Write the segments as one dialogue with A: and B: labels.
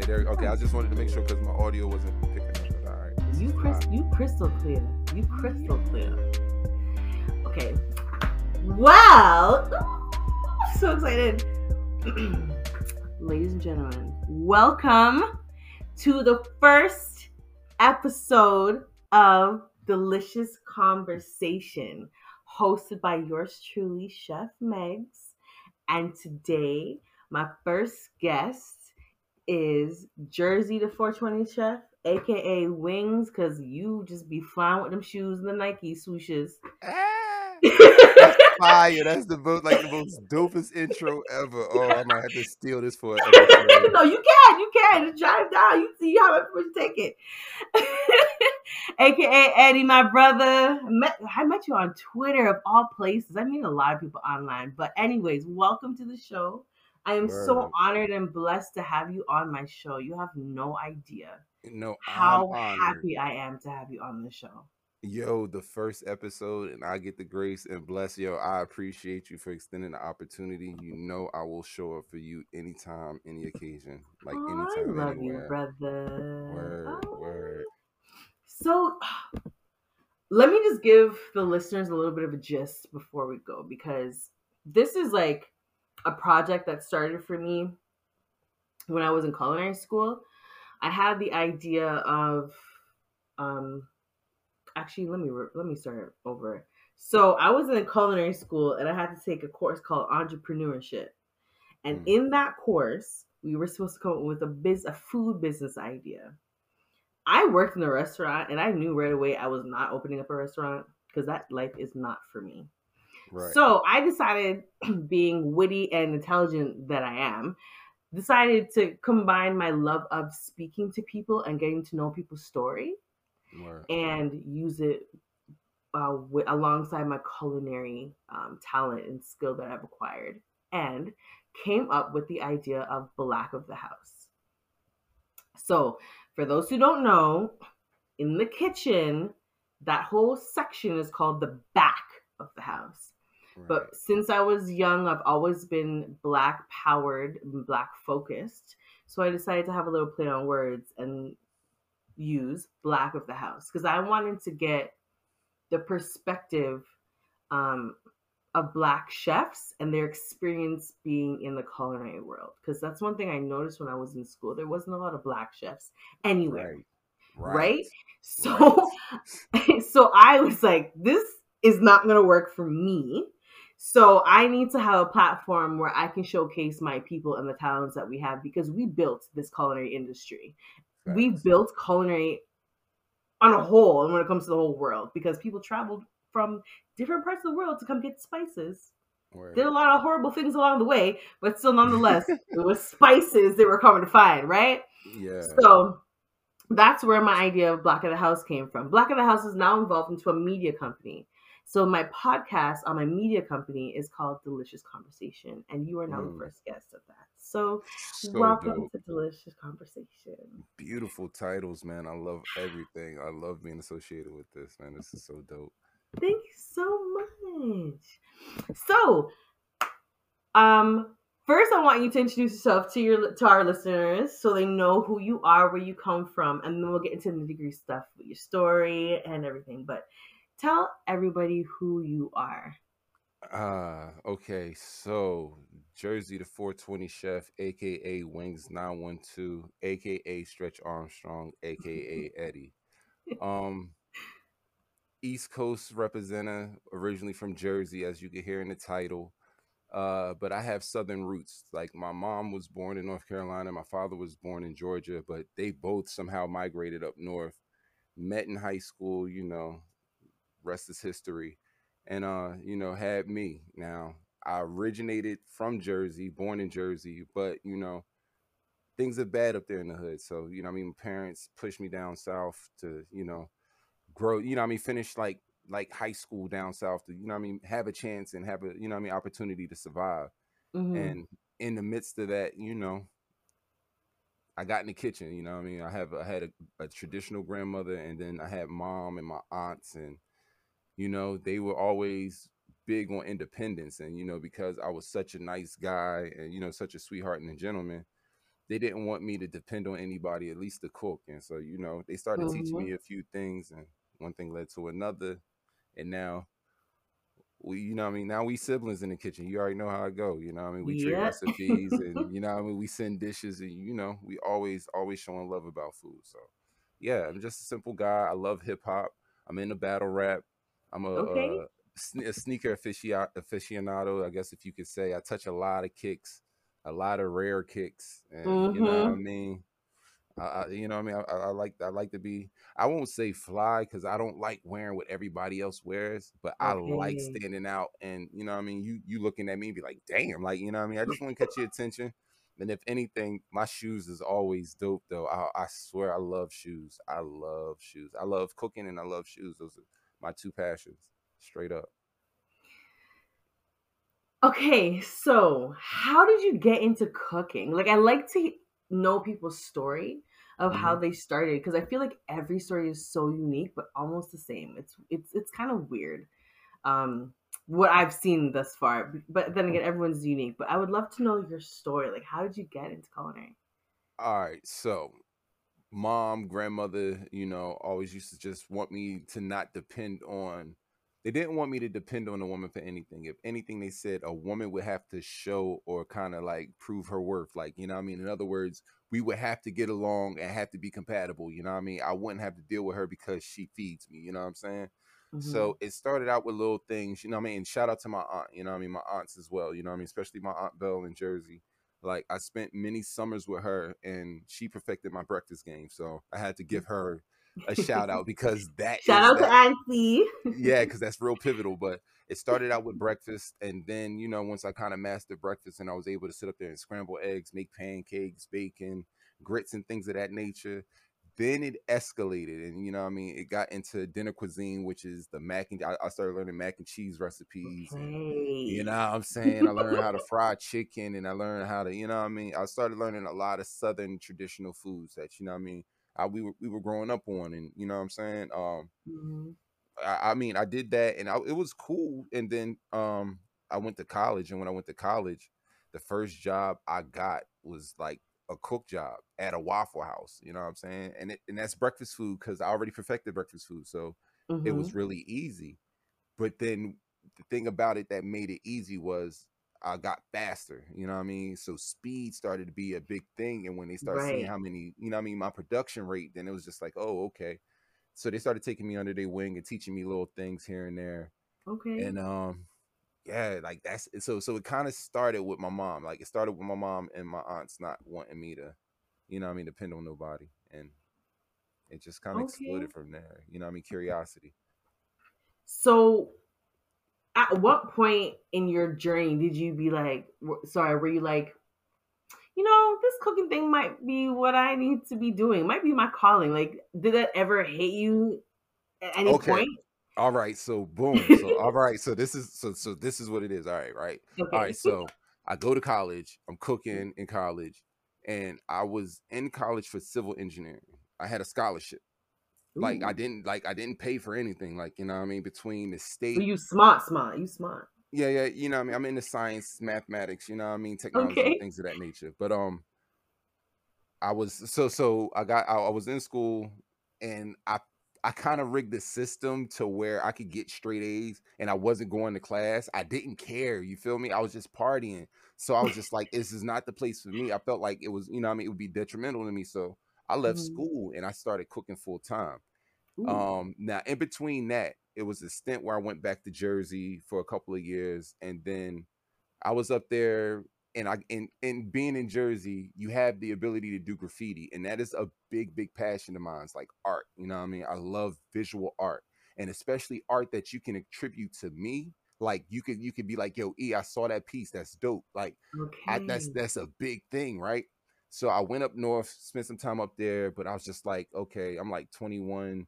A: there. Okay, I just wanted to make sure because my audio wasn't picking up. But all right,
B: You crystal clear. You crystal clear. Okay. Well, I'm so excited. Ladies and gentlemen, welcome to the first episode of Delicious Conversation, hosted by yours truly, Chef Megs. And today, my first guest is Jersey the 420 Chef, aka Wings, because you just be flying with them shoes and the Nike swooshes.
A: That's fire. That's the most dopest intro ever. Oh, I might have to steal this for an episode.
B: No, you can. Just drive down. You see how much you take it. AKA Eddie, my brother. I met you on Twitter of all places. I meet a lot of people online. But anyways, welcome to the show. I am so honored and blessed to have you on my show. You have no idea how happy I am to have you on the show.
A: Yo, the first episode, and I get the grace and bless. Yo, I appreciate you for extending the opportunity. You know I will show up for you anytime, any occasion. Anytime,
B: I love
A: anywhere.
B: You, brother.
A: Word.
B: So, let me just give the listeners a little bit of a gist before we go, because this is like a project that started for me when I was in culinary school. I had the idea of, actually, let me start over. So I was in culinary school and I had to take a course called entrepreneurship. And in that course, we were supposed to come up with a food business idea. I worked in a restaurant and I knew right away I was not opening up a restaurant because that life is not for me. Right. So I decided, being witty and intelligent that I am, decided to combine my love of speaking to people and getting to know people's story. Right. And use it alongside my culinary talent and skill that I've acquired, and came up with the idea of Black of the House. So for those who don't know, in the kitchen, that whole section is called the back of the house. Right. But since I was young, I've always been Black powered, Black focused. So I decided to have a little play on words and use Black of the House, because I wanted to get the perspective of Black chefs and their experience being in the culinary world. Because that's one thing I noticed when I was in school. There wasn't a lot of Black chefs anywhere. Right? So, so I was like, this is not going to work for me. So I need to have a platform where I can showcase my people and the talents that we have, because we built this culinary industry. We built culinary on a whole, and when it comes to the whole world, because people traveled from different parts of the world to come get spices. Did a lot of horrible things along the way, but still, nonetheless, it was spices they were coming to find, right? Yeah. So that's where my idea of Black of the House came from. Black of the House is now involved into a media company. So my podcast on my media company is called Delicious Conversation, and you are now the first guest of that. So welcome to Delicious Conversation.
A: Beautiful titles, man. I love everything. I love being associated with this, man. This is so dope.
B: Thank you so much. So, first I want you to introduce yourself to our listeners so they know who you are, where you come from, and then we'll get into the nitty-gritty stuff with your story and everything. But tell everybody who you are.
A: Okay, so Jersey the 420 Chef, aka Wings 912, aka Stretch Armstrong, aka Eddie. East Coast representative, originally from Jersey, as you can hear in the title. But I have Southern roots. Like, my mom was born in North Carolina, my father was born in Georgia, but they both somehow migrated up north, met in high school, rest is history. And, had me. Now, I originated from Jersey, born in Jersey, but, things are bad up there in the hood. So, my parents pushed me down south to, grow, finish like high school down south to, have a chance and have a, opportunity to survive. And in the midst of that, I got in the kitchen, I had a traditional grandmother, and then I had mom and my aunts, and they were always big on independence. And, because I was such a nice guy and, such a sweetheart and a gentleman, they didn't want me to depend on anybody, at least to cook. And so, they started teaching
B: Mm-hmm.
A: me a few things, and one thing led to another. And now now we siblings in the kitchen. You already know how it go. We trade
B: Yeah.
A: recipes, and we send dishes, and we always showing love about food. So yeah, I'm just a simple guy. I love hip hop. I'm into battle rap. I'm
B: Okay.
A: a sneaker aficionado, I guess, if you could say. I touch a lot of kicks, a lot of rare kicks, and you know what I
B: Mm-hmm.
A: mean. You know what I mean. I like to be. I won't say fly because I don't like wearing what everybody else wears, but I like
B: Okay.
A: standing out. And you know what I mean. You looking at me, and be like, damn, like you know what I mean. I just want to catch your attention. And if anything, my shoes is always dope though. I swear I love shoes. I love shoes. I love cooking and I love shoes. Those are my two passions, straight up.
B: Okay, so how did you get into cooking? Like, I like to know people's story of how
A: Hmm.
B: they started because I feel like every story is so unique but almost the same. It's kind of weird. Um, what I've seen thus far, but then again, everyone's unique. But I would love to know your story. Like, how did you get into culinary?
A: All right, so mom, grandmother, always used to just want me to not depend on. They didn't want me to depend on a woman for anything. If anything, they said a woman would have to show or kind of like prove her worth. Like, you know what I mean? In other words, we would have to get along and have to be compatible. You know what I mean? I wouldn't have to deal with her because she feeds me. You know what I'm saying?
B: Hmm.
A: So it started out with little things, you know what I mean? And shout out to my aunt, you know what I mean? My aunts as well, you know what I mean? Especially my Aunt Belle in Jersey. Like I spent many summers with her, and she perfected my breakfast game. So I had to give her a shout out because that
B: Shout
A: is
B: out to
A: that
B: Auntie.
A: yeah, because that's real pivotal. But it started out with breakfast, and then once I kind of mastered breakfast, and I was able to sit up there and scramble eggs, make pancakes, bacon, grits, and things of that nature. Then it escalated, and you know what I mean. It got into dinner cuisine, which is the mac and I started learning mac and cheese recipes, and you know
B: Okay.
A: what I'm saying. I learned how to fry chicken, and I learned how to, you know what I mean. I started learning a lot of Southern traditional foods that you know what I mean. We were growing up on, and you know what I'm saying.
B: Mhm.
A: I mean, I did that, and it was cool. And then I went to college, and when I went to college, the first job I got was like a cook job at a Waffle House. You know what I'm saying? And that's breakfast food because I already perfected breakfast food, so it was
B: Mhm.
A: really easy. But then the thing about it that made it easy was I got faster. You know what I mean? So speed started to be a big thing, and when they start seeing
B: Right.
A: how many, you know what I mean, my production rate, then it was just like, oh, okay. So they started taking me under their wing and teaching me little things here and there.
B: Okay.
A: And yeah, like that's so it kind of started with my mom. Like it started with my mom and my aunts not wanting me to, you know what I mean, depend on nobody. And it just kind of
B: Okay.
A: exploded from there. You know what I mean? Curiosity.
B: So, at what point in your journey did you be like, sorry, were you like, this cooking thing might be what I need to be doing, might be my calling? Like, did that ever hit you at any
A: Okay.
B: point?
A: All right. So boom. So all right. So this is what it is. All right, right. All right.
B: Okay.
A: So I go to college. I'm cooking in college, and I was in college for civil engineering. I had a scholarship.
B: Ooh.
A: Like I didn't pay for anything. Like, you know what I mean, between the
B: So
A: state.
B: you smart, smart. You smart.
A: Yeah, yeah, you know what I mean. I'm into science, mathematics, you know what I mean, technology,
B: Okay.
A: things of that nature. But I was so I was in school, and I kind of rigged the system to where I could get straight A's, and I wasn't going to class. I didn't care, you feel me? I was just partying. So I was just like, this is not the place for me. I felt like it was, you know what I mean, it would be detrimental to me. So I left
B: Mhm.
A: school and I started cooking full time.
B: Ooh.
A: Now in between that, it was a stint where I went back to Jersey for a couple of years, and then I was up there, and and being in Jersey, you have the ability to do graffiti, and that is a big passion of mine. It's like art, you know what I mean? I love visual art, and especially art that you can attribute to me. Like you could be like, yo, I saw that piece, that's dope. Like
B: Okay.
A: that's a big thing, right? So I went up north, spent some time up there, but I was just like, okay, I'm like 21.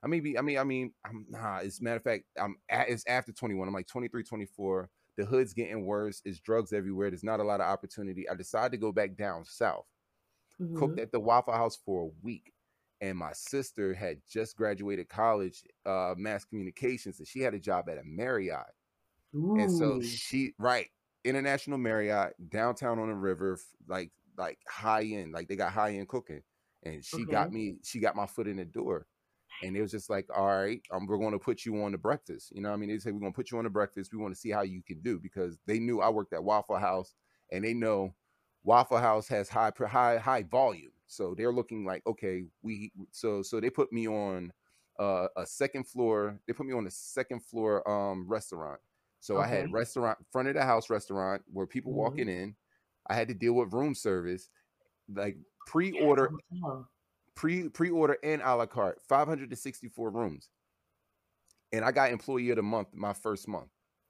A: I'm nah, as a matter of fact, it's after 21. I'm like 23, 24. The hood's getting worse. It's drugs everywhere. There's not a lot of opportunity. I decided to go back down south. Cooked
B: Mhm.
A: at the Waffle House for a week. And my sister had just graduated college, mass communications, and she had a job at a Marriott. And so
B: Ooh.
A: right, International Marriott, downtown on the river, like like high end, like they got high end cooking, and
B: Okay.
A: she got my foot in the door, and it was just like, all right, we're going to put you on the breakfast. You know what I mean? They say we're going to put you on the breakfast. We want to see how you can do, because they knew I worked at Waffle House, and they know Waffle House has high volume. So they're looking like, okay, so they put me on a second floor. They put me on the second floor restaurant. So I had
B: Okay.
A: restaurant, front of the house restaurant, where people
B: Mm-hmm.
A: walking in. I had to deal with room service, like
B: At the
A: pre-order,
B: hotel.
A: pre-order and a la carte, 564 rooms, and I got employee of the month my first month.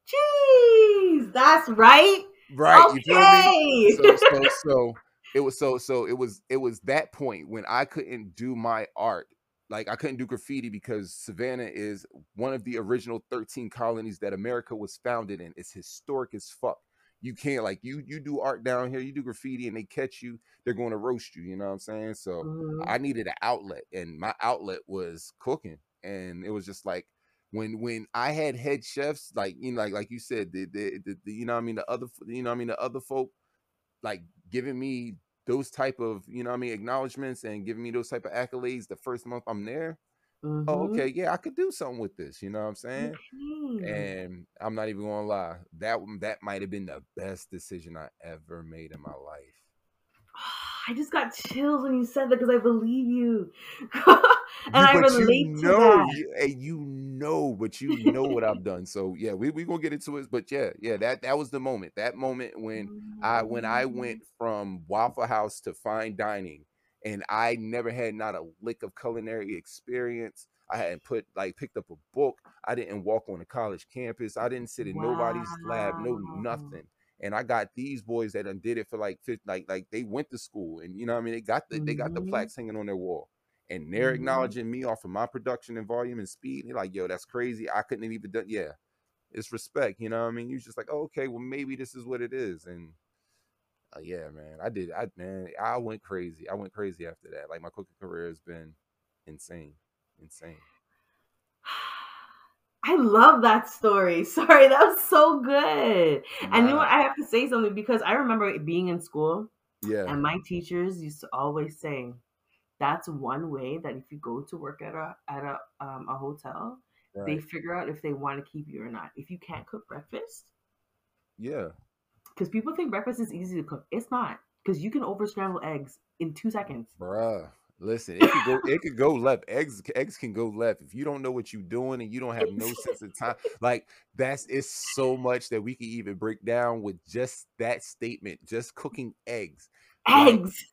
B: Jeez, that's right.
A: Right, you feel me?
B: Okay.
A: So it was it was that point when I couldn't do my art. Like I couldn't do graffiti because Savannah is one of the original 13 colonies that America was founded in. It's historic as fuck. You can't, like, you do art down here, you do graffiti and they catch you, they're going to roast you, you know what I'm saying? So
B: Mhm.
A: I needed an outlet, and my outlet was cooking. And it was just like, when I had head chefs, like, you know, like you said, the you know what I mean, the other, you know what I mean, the other folk, like, giving me those type of, you know what I mean, acknowledgments, and giving me those type of accolades the first month I'm there. Oh,
B: Mhm.
A: okay, yeah, I could do something with this, you know what I'm saying?
B: Okay.
A: And I'm not even gonna lie, that might have been the best decision I ever made in my life.
B: I just got chills when you said that because I believe you. And
A: You,
B: I
A: but you
B: relate to
A: know,
B: that.
A: but you know what I've done. So yeah, we gonna get into it. But yeah, that was the moment. That moment when I went from Waffle House to fine dining, and I never had not a lick of culinary experience. I hadn't picked up a book. I didn't walk on a college campus. I didn't sit in nobody's lab. No
B: Wow.
A: nothing. And I got these boys that done did it for like like they went to school, and you know what I mean, they got the
B: Mhm.
A: plaques hanging on their wall, and they're
B: Mhm.
A: acknowledging me off of my production and volume and speed. They're like, yo, that's crazy. I couldn't have even done. Yeah, it's respect. You know what I mean? You're just like, oh, okay, well, maybe this is what it is. And yeah, man, I went crazy. I went crazy after that. Like, my cooking career has been insane, insane.
B: I love that story. Sorry, that was so good. And you know
A: Nah,
B: what? I have to say something because I remember being in school
A: yeah,
B: and my teachers used to always say, that's one way that if you go to work at a hotel, they
A: right,
B: figure out if they want to keep you or not. If you can't cook breakfast,
A: yeah,
B: because people think breakfast is easy to cook. It's not, because you can over scramble eggs in 2 seconds.
A: bruh. Listen, it could go left. Eggs can go left if you don't know what you're doing and you don't have no sense of time. Like, that's it's so much that we can even break down with just that statement, just cooking eggs. Like,
B: Eggs.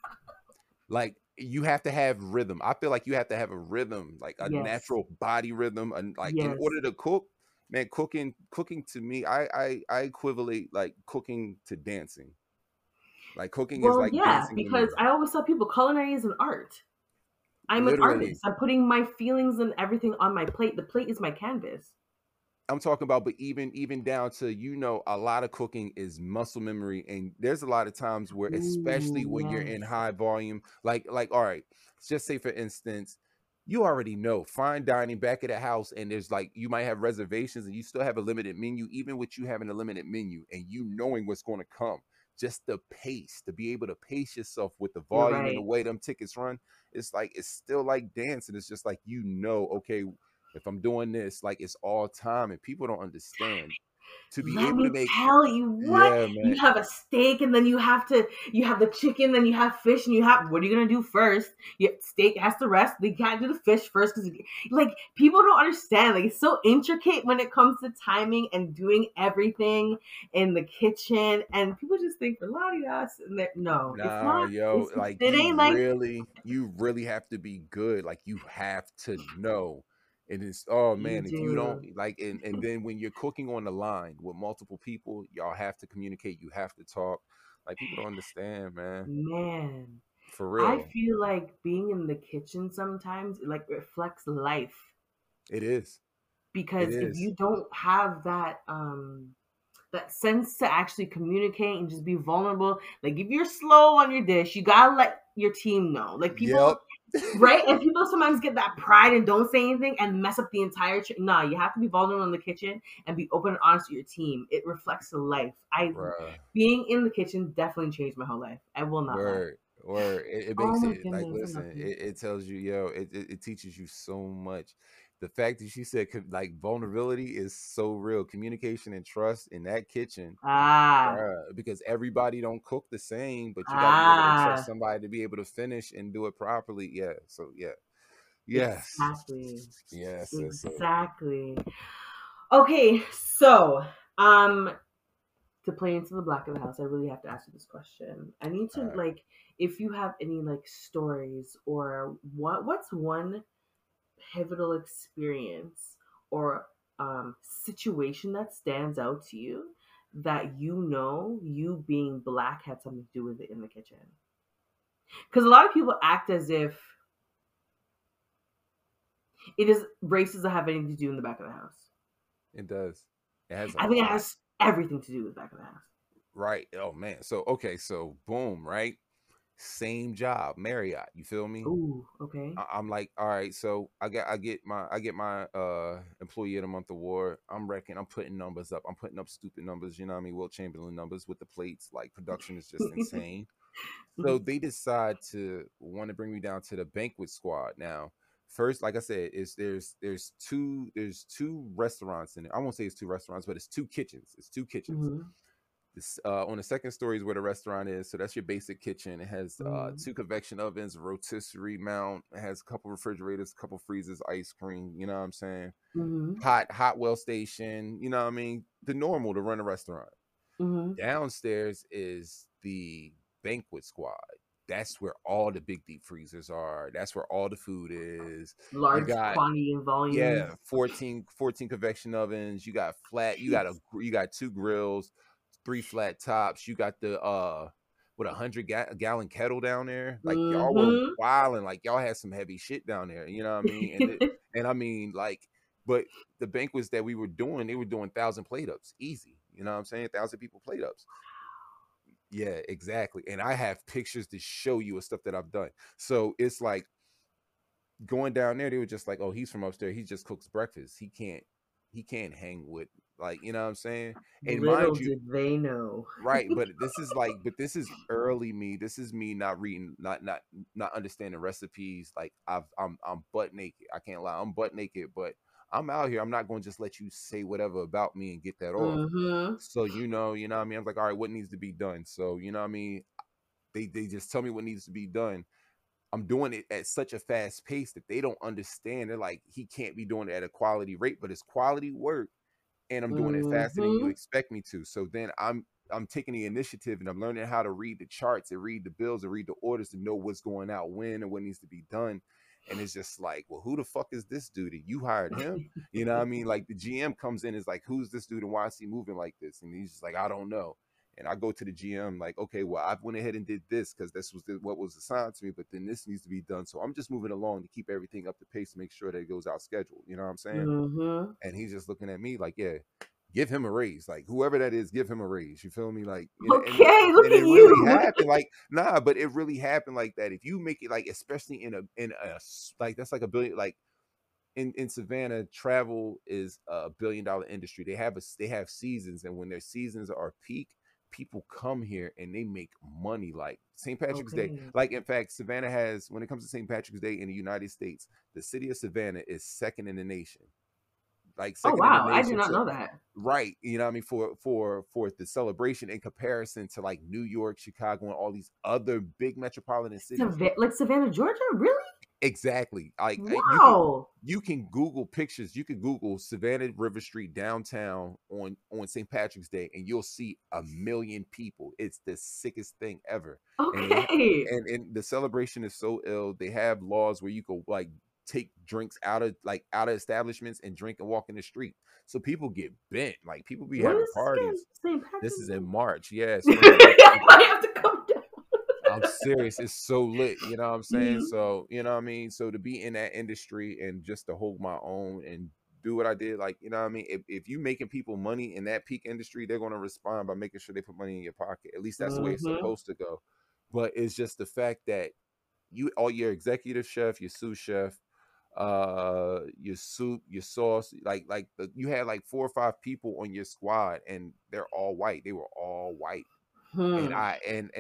A: you have to have rhythm. I feel like you have to have a rhythm, like a
B: Yes.
A: natural body rhythm, and like, in
B: Yes.
A: order to cook, man, cooking to me, I equivalent like cooking to dancing. Like, cooking is
B: Well,
A: like
B: yeah,
A: dancing to
B: because
A: me.
B: I always tell people culinary is an art. I'm an
A: Literally.
B: artist. I'm putting my feelings and everything on my plate. The plate is my canvas.
A: I'm talking about, but even down to, a lot of cooking is muscle memory, and there's a lot of times where, especially
B: Ooh,
A: when you're in
B: yes.
A: high volume, all right, just say for instance, you already know fine dining back at the house, and there's like, you might have reservations, and you still have a limited menu, even with you having a limited menu, and you knowing what's going to come. Just the pace, to be able to pace yourself with the
B: You're
A: volume and the
B: right.
A: way them tickets run, it's still like dancing. It's just like, okay, if I'm doing this, like, it's all time, and people don't understand. To be
B: Let
A: able to
B: me
A: make,
B: tell you what,
A: yeah,
B: you
A: man.
B: have a steak and then you have the chicken, then you have fish, and what are you gonna do first? Steak has to rest. They can't do the fish first because, like, people don't understand. Like, it's so intricate when it comes to timing and doing everything in the kitchen, and people just think for us, and no, it's
A: Nah,
B: not.
A: yo, like,
B: It ain't like
A: you really have to be good. Like, you have to know. And it's, oh
B: you
A: man, if you don't
B: do,
A: like, and then when you're cooking on the line with multiple people, y'all have to communicate, you have to talk. Like, people don't understand, man.
B: man.
A: For
B: I
A: real.
B: feel like being in the kitchen sometimes like reflects life
A: It is. It
B: because if
A: is.
B: you don't have that sense to actually communicate and just be vulnerable, like if you're slow on your dish, you gotta let your team know. Like,
A: Yep.
B: Right? And people sometimes get that pride and don't say anything and mess up the entire Nah, you have to be vulnerable in the kitchen and be open and honest with your team. It reflects the life. I
A: Bruh.
B: Being in the kitchen definitely changed my whole life. I will not lie.
A: Word, word. It
B: Oh
A: makes
B: my
A: it like,
B: goodness, I love
A: listen,
B: you.
A: it tells you, yo, it teaches you so much. The fact that she said like vulnerability is so real. Communication and trust in that kitchen,
B: Ah,
A: bruh, because everybody don't cook the same, but you got to be able to trust
B: ah,
A: somebody to be able to finish and do it properly. Yeah. So yeah. Yes.
B: exactly,
A: Yes. So
B: exactly. Okay, so um, to play into the black of the house, I really have to ask you this question. I need
A: all
B: to
A: right.
B: like, if you have any like stories or what's one pivotal experience or situation that stands out to you that you being black had something to do with it in the kitchen. Because a lot of people act as if it is race doesn't have anything to do in the back of the house.
A: It does. It has a
B: I think it
A: lot.
B: has everything to do with the back of the house.
A: Right. Oh man. So okay. So boom. Right. Same job, Marriott. You feel me?
B: Ooh, okay.
A: I'm like, all right, so I get my employee of the month award. I'm putting numbers up. I'm putting up stupid numbers, you know what I mean? Wilt Chamberlain numbers with the plates. Like production is just insane. So they decide to want to bring me down to the banquet squad. Now, first, like I said, is there's two restaurants in it. I won't say it's two restaurants, but it's two kitchens. It's two kitchens.
B: Mhm,
A: This on the second story is where the restaurant is. So that's your basic kitchen. It has
B: mhm,
A: two convection ovens, a rotisserie mount. It has a couple refrigerators, a couple freezers, ice cream. You know what I'm saying?
B: mhm,
A: Hot well station. You know what I mean? The normal to run a restaurant.
B: mhm.
A: Downstairs is the banquet squad. That's where all the big deep freezers are. That's where all the food is. You
B: Large
A: got,
B: quantity and volume.
A: yeah, 14 convection ovens. You got flat. You got two grills, three flat tops. You got the with 100 gallon kettle down there. Like y'all were
B: Mhm.
A: wilding. Like y'all had some heavy shit down there. You know what I mean? And I mean like, but the banquets that we were doing, they were doing 1,000 plate ups, easy. You know what I'm saying? 1,000 people plate ups. Yeah, exactly. And I have pictures to show you of stuff that I've done. So it's like going down there, they were just like, "Oh, he's from upstairs. He just cooks breakfast. He can't hang with, like, you know what I'm saying?" And
B: Little
A: mind you,
B: did they know.
A: right, but this is early me. This is me not reading, not understanding recipes. Like I'm butt naked. I can't lie. I'm butt naked, but I'm out here. I'm not going to just let you say whatever about me and get that off.
B: Mhm.
A: So you know what I mean? I'm like, all right, what needs to be done? So you know what I mean? They just tell me what needs to be done. I'm doing it at such a fast pace that they don't understand. They're like, he can't be doing it at a quality rate, but it's quality work, and I'm doing it faster than you
B: Mhm.
A: expect me to. So then I'm taking the initiative and I'm learning how to read the charts and read the bills and read the orders to know what's going out when and what needs to be done. And it's just like, well, who the fuck is this dude? You hired him? You know what I mean? Like the GM comes in, is like, who's this dude and why is he moving like this? And he's just like, I don't know. And I go to the GM like, okay, well, I went ahead and did this because this was what was assigned to me, but then this needs to be done. So I'm just moving along to keep everything up to pace to make sure that it goes out scheduled. You know what I'm saying?
B: Mhm.
A: And he's just looking at me like, yeah, give him a raise. Like whoever that is, give him a raise. You feel me? Like, you know,
B: Okay, look
A: and
B: at
A: it really
B: you.
A: happened. Like, nah, but it really happened like that. If you make it like, especially in a like that's like a billion, like in Savannah, travel is a $1 billion industry. They have seasons, and when their seasons are peak, people come here and they make money. Like St. Patrick's Day,
B: Okay.
A: like in fact, Savannah has, when it comes to St. Patrick's Day in the United States, the city of Savannah is second in the nation, like
B: Oh
A: second in the
B: wow, I did
A: nation
B: not
A: to,
B: know that.
A: right, you know what I mean, for the celebration in comparison to like New York, Chicago, and all these other big metropolitan cities.
B: Like Savannah, Georgia? Really?
A: Exactly. Like
B: Wow.
A: you can Google pictures. You can Google Savannah River Street downtown on St. Patrick's Day, and you'll see 1 million people. It's the sickest thing ever. And they
B: Okay.
A: and the celebration is so ill. They have laws where you go like take drinks out of establishments and drink and walk in the street. So people get bent. Like people be
B: When
A: having
B: is this again?
A: parties.
B: St.
A: This is
B: Patrick's
A: in
B: Day?
A: March. Yeah, spring break.
B: I might have to come down.
A: I'm serious. It's so lit. You know what I'm saying?
B: Mhm.
A: So, you know what I mean? So to be in that industry and just to hold my own and do what I did, like, you know what I mean? If you making people money in that peak industry, they're going to respond by making sure they put money in your pocket. At least that's the way it's
B: Mhm.
A: supposed to go. But it's just the fact that all your executive chef, your sous chef, your soup, your sauce, you had like 4 or 5 people on your squad, and they're all white. They were all white. And
B: Hmm.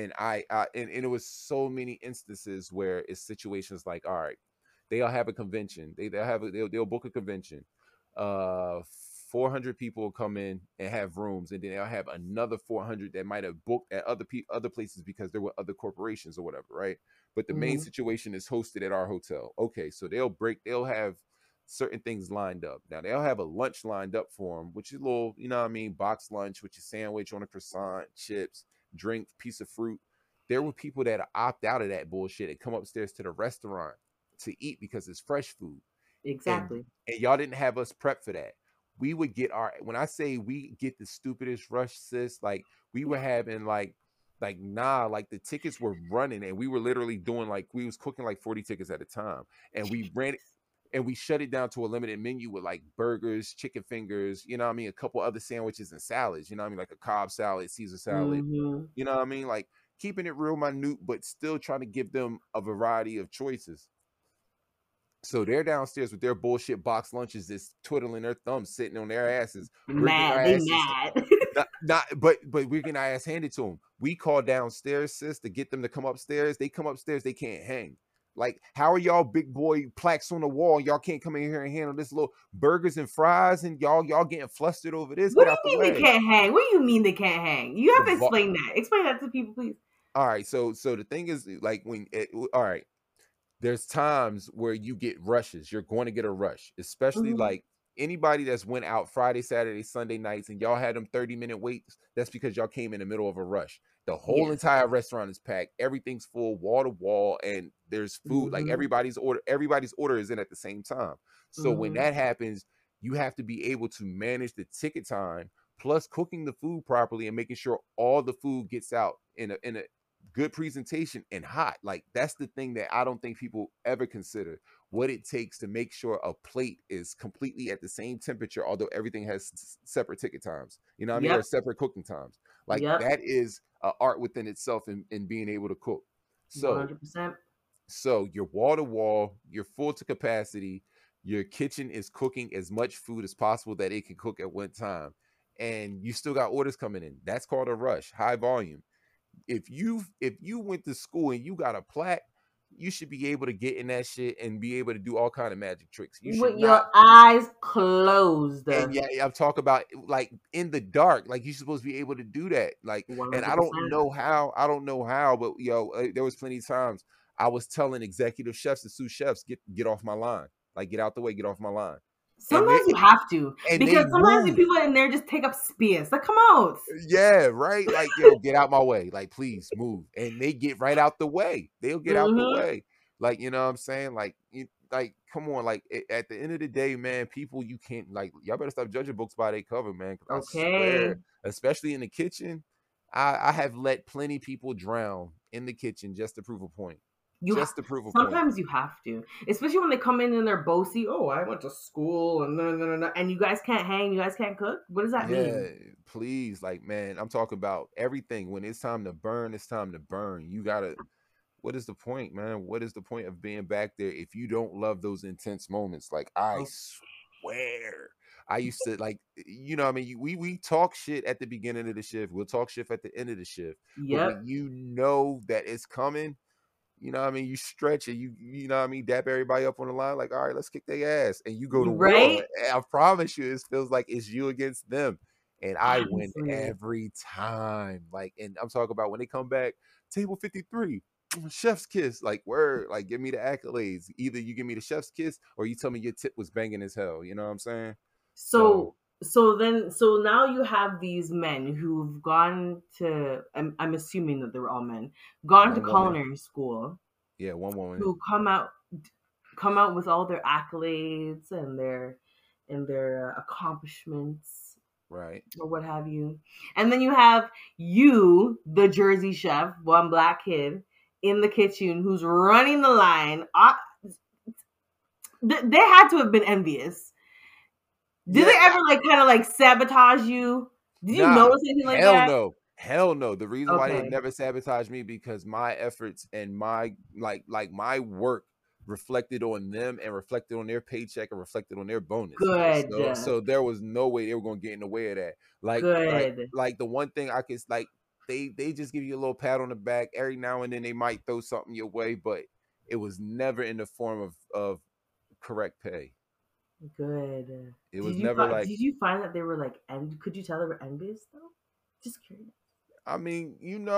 A: it was so many instances where it's situations like, all right, they'll have a convention, they'll book a convention, uh 400 people will come in and have rooms, and then they'll have another 400 that might have booked at other places because there were other corporations or whatever, right? But the main
B: Hmm.
A: situation is hosted at our hotel. Okay, so they'll have certain things lined up. Now they'll have a lunch lined up for them, which is a little, you know what I mean, box lunch with your sandwich on a croissant, chips, drink, piece of fruit. There were people that opt out of that bullshit and come upstairs to the restaurant to eat because it's fresh food. And
B: Exactly.
A: y'all didn't have us prep for that. We would get our, when I say we get the stupidest rush, sis, like we were having like the tickets were running, and we were literally doing, like, we was cooking like 40 tickets at a time, and we ran it, and we shut it down to a limited menu with like burgers, chicken fingers, you know what I mean, a couple other sandwiches and salads, you know what I mean, like a Cobb salad, Caesar salad,
B: Hmm.
A: you know what I mean, like keeping it real minute, but still trying to give them a variety of choices. So they're downstairs with their bullshit box lunches, just twiddling their thumbs, sitting on their asses. We're getting our
B: They
A: asses
B: mad.
A: but we're getting our ass handed to them. We call downstairs, sis, to get them to come upstairs. They come upstairs, they can't hang. Like, how are y'all big boy plaques on the wall? Y'all can't come in here and handle this little burgers and fries, and y'all getting flustered over this.
B: What
A: Get
B: do
A: out the
B: you mean they
A: way.
B: can't hang? What do you mean they can't hang? You
A: The
B: have to
A: vo-
B: explain that. Explain that to people, please.
A: all right, so the thing is, like, all right, there's times where you get rushes. You're going to get a rush, especially
B: Hmm.
A: like anybody that's went out Friday, Saturday, Sunday nights, and y'all had them 30-minute waits. That's because y'all came in the middle of a rush. The whole
B: Yes.
A: entire restaurant is packed. Everything's full, wall to wall, and there's food. Like
B: Hmm.
A: everybody's order is in at the same time. So when
B: Hmm.
A: that happens, you have to be able to manage the ticket time, plus cooking the food properly and making sure all the food gets out in a good presentation and hot. Like, that's the thing that I don't think people ever consider, what it takes to make sure a plate is completely at the same temperature, although everything has separate ticket times, you know what I mean, or
B: Yep.
A: separate cooking times. Like,
B: Yep.
A: that is an art within itself in being able to cook. So
B: 100%.
A: you're wall to wall, you're full to capacity, your kitchen is cooking as much food as possible that it can cook at one time, and you still got orders coming in. That's called a rush, high volume. If you went to school and you got a plaque, you should be able to get in that shit and be able to do all kind of magic tricks. You should
B: With
A: not.
B: your eyes closed.
A: And yeah, I'm talking about like in the dark. Like, you're supposed to be able to do that. Like, and I don't
B: 100%.
A: know how. I don't know how, but there was plenty of times I was telling executive chefs and sous chefs, get off my line. Like, get out the way, get off my line. And they
B: Sometimes you have to,
A: and
B: because
A: they
B: sometimes the
A: move.
B: people in there just take up space. Like, come out.
A: Yeah, right. Like, yo, get out my way. Like, please move. And they get right out the way. They'll get out the
B: Hmm.
A: way. Like, you know what I'm saying? Like, come on. Like, at the end of the day, man, people, you can't, like, y'all better stop judging books by their cover, man. Cause I
B: Okay.
A: swear, especially in the kitchen, I have let plenty people drown in the kitchen just to prove a point.
B: You
A: Just to prove a point.
B: sometimes you have to, especially when they come in and they're bossy. Oh, I went to school and no, no, no, no, and you guys can't hang. You guys can't cook. What does that
A: Yeah,
B: mean?
A: please. Like, man, I'm talking about everything. When it's time to burn, it's time to burn. You gotta, what is the point, man? What is the point of being back there if you don't love those intense moments? Like, I
B: Oh,
A: swear, I used to, like, what I mean, we talk shit at the beginning of the shift. We'll talk shit at the end of the shift. But
B: yep.
A: when you know that it's coming, you know what I mean, you stretch it. You know what I mean, dap everybody up on the line. Like, all right, let's kick their ass, and you go to war.
B: Right.
A: And I promise you, it feels like it's you against them, and I win
B: Honestly.
A: every time. Like, and I'm talking about when they come back, table 53, chef's kiss. Like, word, like, give me the accolades. Either you give me the chef's kiss, or you tell me your tip was banging as hell. You know what I'm saying? So,
B: So now you have these men who've gone to, I'm assuming that they were all men, gone to
A: one woman,
B: culinary school,
A: yeah, one woman,
B: who come out with all their accolades and their accomplishments
A: right?
B: or what have you. And then you have you, the Jersey chef, one black kid in the kitchen who's running the line. They had to have been envious. Did
A: Yeah,
B: they ever like kind of like sabotage you? Did you
A: nah,
B: notice anything like
A: hell
B: that?
A: no. Hell no. The reason why they
B: Okay,
A: never sabotaged me because my efforts and my my work reflected on them and reflected on their paycheck and reflected on their bonus.
B: good,
A: So there was no way they were gonna get in the way of that.
B: good,
A: Like the one thing I could like they just give you a little pat on the back every now and then. They might throw something your way, but it was never in the form of correct pay.
B: good.
A: It was never like,
B: Did you find that they were like could you tell they were envious though? Just curious.
A: I mean,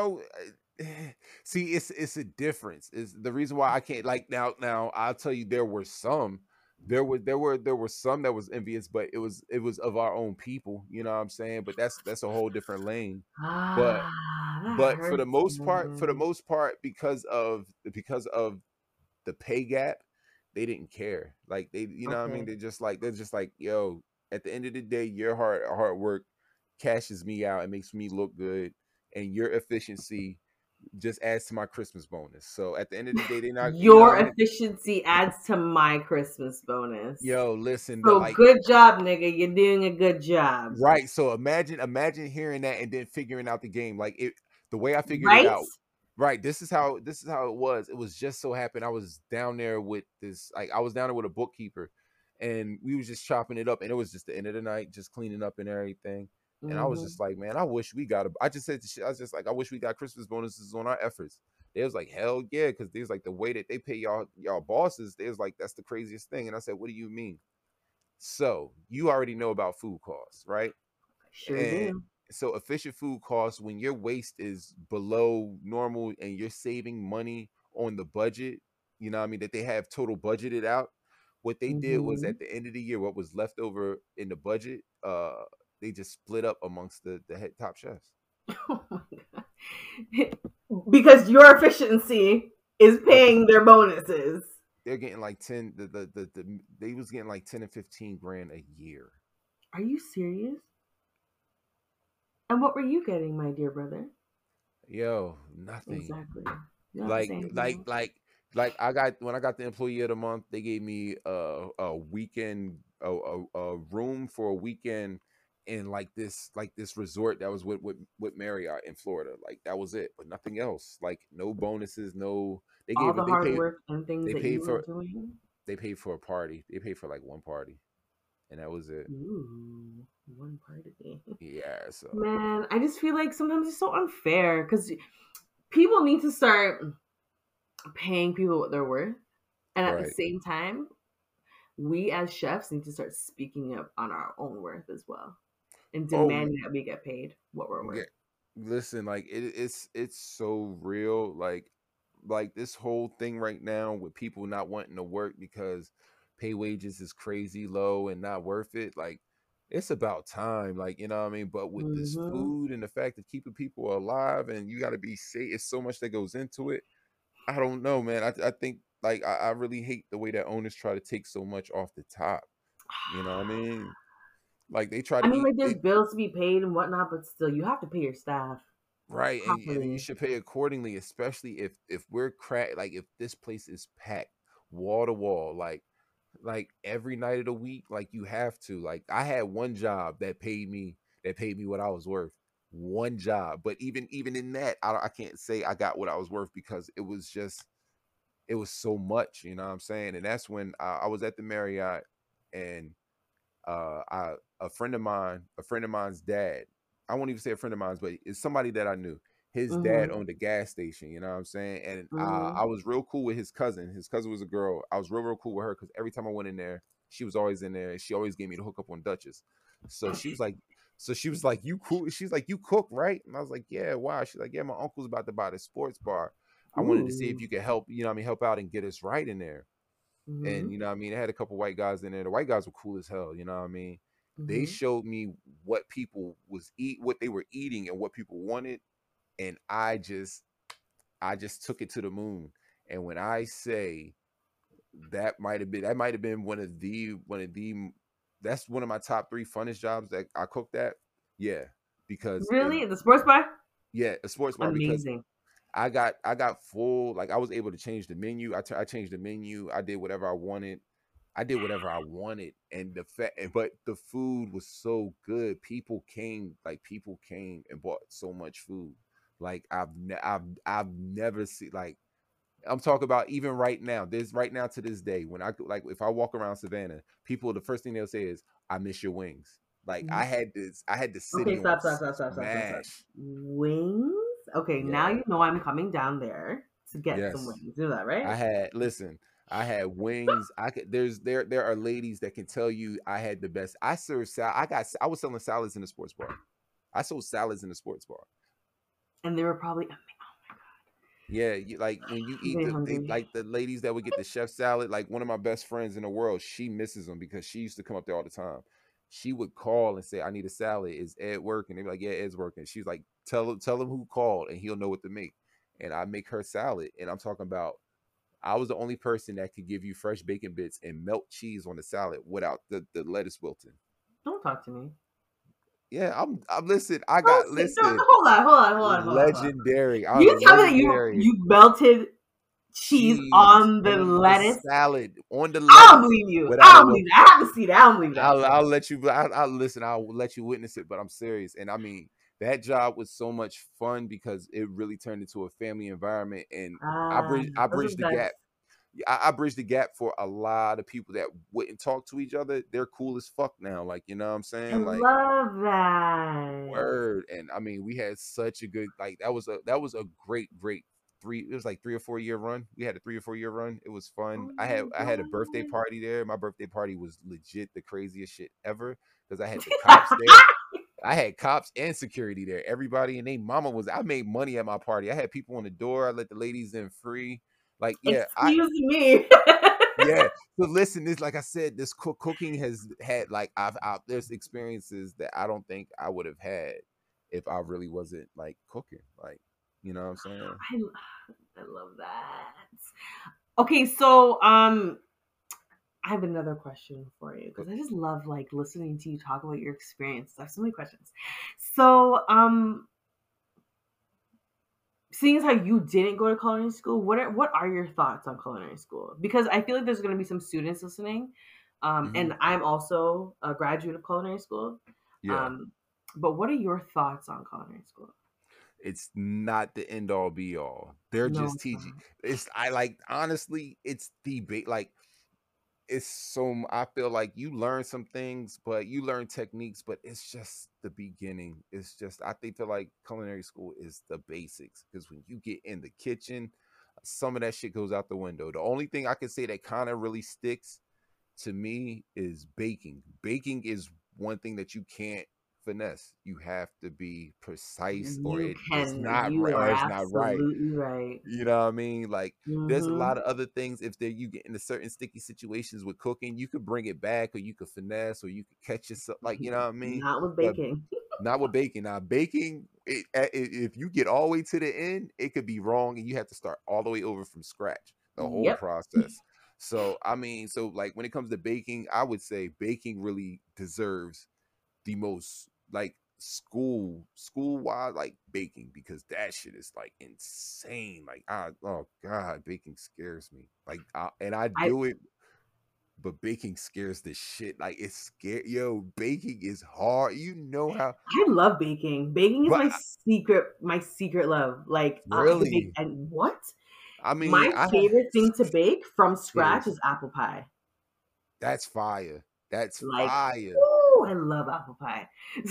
A: see, it's a difference. Is the reason why I can't like now. I'll tell you, there were some, there were some that was envious, but it was of our own people. You know what I'm saying? But that's a whole different lane. But
B: That
A: for the
B: hurts,
A: most part,
B: man.
A: because of the pay gap, they didn't care. Like they, what I mean,
B: Okay.
A: they're just like, yo, at the end of the day, your hard work cashes me out and makes me look good, and your efficiency just adds to my Christmas bonus. So at the end of the day, they're not,
B: Your efficiency adds to my Christmas bonus.
A: yo, listen, that
B: So
A: like,
B: good job, nigga. You're doing a good job.
A: right. So imagine hearing that and then figuring out the game. Like it, the way I figured it
B: Right?
A: out. Right. This is how it was. It was just so happened I was down there with this, like I was down there with a bookkeeper, and we was just chopping it up, and it was just the end of the night, just cleaning up and everything. And I was
B: Mm-hmm.
A: just like, man, I wish we got a. I just said to shit, I was just like, I wish we got Christmas bonuses on our efforts. They was like, hell yeah, because there's like the way that they pay y'all bosses. They was like, that's the craziest thing. And I said, what do you mean? So you already know about food costs, right?
B: Sure
A: And
B: do.
A: so efficient food costs, when your waste is below normal and you're saving money on the budget, you know what I mean, that they have total budgeted out. What they did was
B: Mm-hmm.
A: at the end of the year, what was left over in the budget, they just split up amongst the head top chefs.
B: Oh my god. Because your efficiency is
A: Yep.
B: paying their bonuses.
A: They're getting like 10, they was getting like 10 and 15 grand a year.
B: Are you serious? And what were you getting, my dear brother?
A: Yo, nothing.
B: Exactly. You're not the
A: like
B: same
A: like
B: thing.
A: like like I got, when I got the employee of the month, they gave me a weekend, a room for a weekend in like this resort that was with Marriott in Florida. Like that was it, but nothing else. Like no bonuses, no. They
B: All
A: gave
B: the
A: it. They
B: hard
A: paid.
B: work and things
A: They
B: that you
A: paid
B: were
A: for.
B: doing.
A: They paid for a party. They paid for like one party, and that was it.
B: Ooh, one party.
A: Yeah. So
B: Man, I just feel like sometimes it's so unfair because people need to start paying people what they're worth. And at the
A: right.
B: same time, we as chefs need to start speaking up on our own worth as well and
A: Oh
B: demanding that we get paid what we're
A: yeah.
B: worth.
A: Listen, like it's so real. Like this whole thing right now with people not wanting to work because pay wages is crazy low and not worth it. Like it's about time. Like, you know what I mean? But with this
B: Mm-hmm.
A: food and the fact of keeping people alive, and you gotta be safe, it's so much that goes into it. I don't know, man. I think like I really hate the way that owners try to take so much off the top. You know what I mean? Like they try
B: I
A: to
B: mean,
A: eat
B: like there's
A: they
B: bills to be paid and whatnot, but still, you have to pay your staff
A: right, and you
B: properly.
A: should pay accordingly, especially if we're crack, like if this place is packed wall to wall, like every night of the week, like you have to. Like I had one job that paid me what I was worth. One job, but even in that, I can't say I got what I was worth because it was so much. You know what I'm saying? And that's when I was at the Marriott, and I a friend of mine's dad. I won't even say a friend of mine's, but it's somebody that I knew. His dad
B: Mm-hmm.
A: owned a gas station. You know what I'm saying? And
B: Mm-hmm.
A: I was real cool with his cousin. His cousin was a girl. I was real cool with her because every time I went in there, she was always in there, and she always gave me the hook up on Duchess. So she was like, you cool? She's like, you cook, right? And I was like, yeah. Why? She's like, yeah. My uncle's about to buy the sports bar. I wanted to see if
B: Ooh.
A: you could help. You know what I mean? Help out and get us right in there.
B: Mm-hmm.
A: And you know what I mean, I had a couple white guys in there. The white guys were cool as hell, you know what I mean. They
B: Mm-hmm.
A: showed me what they were eating and what people wanted, and I just took it to the moon. And when I say that might have been one of the that's one of my top three funnest jobs that I cooked at. Yeah, because
B: Really? The sports bar?
A: yeah, a sports bar, because
B: Amazing.
A: I got full, like I was able to change the menu. I changed the menu. I did whatever I wanted. I did whatever I wanted, and but the food was so good. People came and bought so much food. Like I've never seen like I'm talking about even right now. This right now to this day, when like if I walk around Savannah, people the first thing they'll say is, "I miss your wings." Like I had the
B: Okay,
A: city on
B: stop.
A: smash.
B: Wings? Okay, now
A: Yeah,
B: you know I'm coming down there to get some
A: yes.
B: wings. You know that, right?
A: I had listen. I had wings. I could. There are ladies that can tell you I had the best. I served sal. I was selling salads in the sports bar. I sold salads in the sports bar.
B: And they were probably
A: Yeah, like when you eat
B: hungry, hungry.
A: like the ladies that would get the chef salad. Like one of my best friends in the world, she misses them because she used to come up there all the time. She would call and say, "I need a salad. Is Ed working?" They'd be like, "Yeah, Ed's working." She's like, tell him who called, and he'll know what to make." And I make her salad, and I'm talking about I was the only person that could give you fresh bacon bits and melt cheese on the salad without the lettuce wilting.
B: Don't talk to me.
A: Yeah, I'm listen. I
B: Don't
A: got
B: say, don't,
A: listen.
B: hold on.
A: Legendary. I'm
B: You tell me that
A: legendary.
B: you melted cheese
A: Cheese
B: on the
A: on the
B: lettuce.
A: salad, on the
B: I don't
A: lettuce
B: believe you. I
A: without a
B: don't believe
A: well.
B: that. I have to see that. I don't believe that.
A: I'll let you. I'll listen. I'll let you witness it. But I'm serious, and I mean that job was so much fun because it really turned into a family environment, and I
B: Those are the
A: bridged the
B: best.
A: gap. I bridged the gap for a lot of people that wouldn't talk to each other. They're cool as fuck now. Like, you know what I'm
B: I
A: saying? Like,
B: love that.
A: word. And I mean, we had such a good like that was a great three. It was like 3 or 4 year run. We had a 3 or 4 year run. It was fun.
B: Oh my
A: I had a birthday
B: god.
A: party there. My birthday party was legit the craziest shit ever because I had the cops there. I had cops and security there. Everybody and they mama was. I made money at my party. I had people on the door. I let the ladies in free. Like, yeah,
B: Excuse me.
A: yeah. So listen, this like I said, this cooking has had like there's experiences that I don't think I would have had if I really wasn't like cooking. Like, you know what I'm saying?
B: I love that. Okay, so I have another question for you because I just love like listening to you talk about your experience. I have so many questions. So, seeing as how you didn't go to culinary school, what are your thoughts on culinary school? Because I feel like there's going to be some students listening,
A: Hmm.
B: and I'm also a graduate of culinary school.
A: Yeah.
B: Um, but what are your thoughts on culinary school?
A: It's not the end all be all. They're
B: No,
A: just
B: it's
A: teaching.
B: not.
A: It's I like honestly, it's the like it's so I feel like you learn some things, but you learn techniques, but it's just the beginning. It's just I think feel like culinary school is the basics because when you get in the kitchen, some of that shit goes out the window. The only thing I can say that kind of really sticks to me is baking. Baking is one thing that you can't finesse. You have to be precise or
B: You
A: it's
B: can.
A: not
B: You
A: right
B: are
A: or it's not right.
B: absolutely right.
A: You know what I mean? Like there's a
B: Mm-hmm.
A: lot of other things if there you get into certain sticky situations with cooking, you could bring it back or you could finesse or you could catch yourself like you know what I mean?
B: Not with
A: But
B: baking.
A: not with baking. Now baking, if you get all the way to the end, it could be wrong and you have to start all the way over from scratch, the whole
B: Yep.
A: process. So I mean, so like when it comes to baking, I would say baking really deserves the most like school wise like baking because that shit is like insane. Like I oh god, baking scares me. Like and I
B: I
A: do it, but baking scares the shit. Like it's scary. Yo, baking is hard. You know how,
B: I love baking. Baking is
A: but
B: my secret love. Like I can bake
A: really,
B: and what?
A: I
B: My
A: mean, I
B: favorite thing to bake from scratch
A: is
B: is apple pie.
A: that's fire. That's
B: Like,
A: fire.
B: oh, I love apple pie.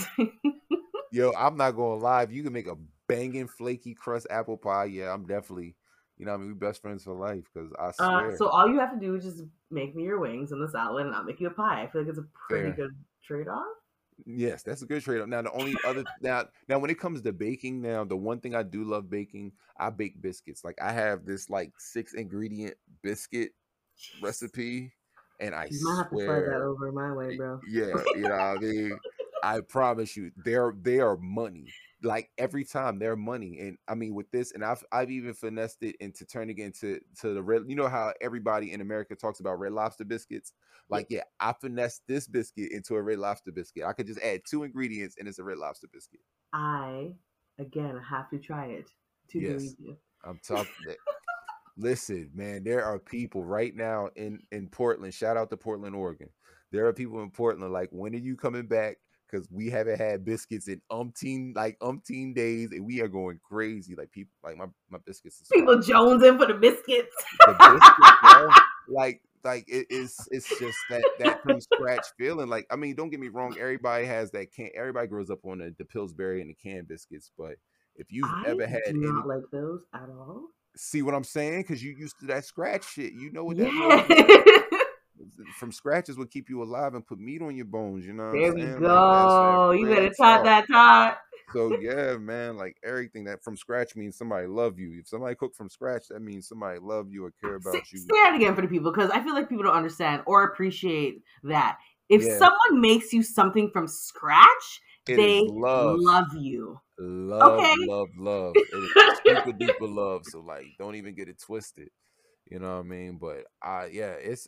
A: Yo, I'm not gonna lie. If you can make a banging flaky crust apple pie, yeah, I'm definitely, you know, what I mean, we best friends for life. Because I swear,
B: So all you have to do is just make me your wings and the salad, and I'll make you a pie. I feel like it's a pretty
A: fair.
B: good trade off.
A: Yes, that's a good trade-off. Now, the only other now when it comes to baking, now the one thing I do love baking, I bake biscuits. Like I have this like 6 ingredient biscuit
B: Jeez,
A: recipe, and I
B: you might have to slide that
A: swear
B: over my way, bro.
A: yeah, you know what I mean? I promise you, they are money. Like every time they're money. And I mean with this, and I've even finessed it into turning it into to the red, you know how everybody in America talks about red lobster biscuits?
B: Yep.
A: Like, yeah, I finessed this biscuit into a red lobster biscuit. I could just add 2 ingredients and it's a red lobster biscuit.
B: I again have to try it to believe
A: Yes.
B: you.
A: I'm talking that. Listen, man, there are people right now in Portland. Shout out to Portland, Oregon. There are people in Portland like, when are you coming back? Because we haven't had biscuits in umpteen days, and we are going crazy. Like, people, like, my biscuits is
B: People
A: fire.
B: Jones in for the biscuits.
A: The biscuits, bro. Like it's just that from scratch feeling. Like, I mean, don't get me wrong, everybody has that can everybody grows up on the Pillsbury and the canned biscuits, but if you've
B: I
A: ever had
B: do
A: any,
B: not like those at all.
A: see what I'm saying? Because you used to that scratch shit. You know what that little
B: Yeah.
A: bit from scratch is what keep you alive and put meat on your bones. You know what I'm
B: There we
A: saying? Like, that
B: go. You
A: real
B: better talk
A: talk.
B: that talk.
A: So yeah, man, like, everything that from scratch means somebody love you. If somebody cook from scratch, that means somebody love you or care
B: Say,
A: about you.
B: say that again for the people because I feel like people don't understand or appreciate that. If
A: Yeah,
B: someone makes you something from scratch,
A: it is
B: they
A: love.
B: love you.
A: Love,
B: Okay.
A: love, love. It is super duper love. So, like, don't even get it twisted. You know what I mean? But yeah, it's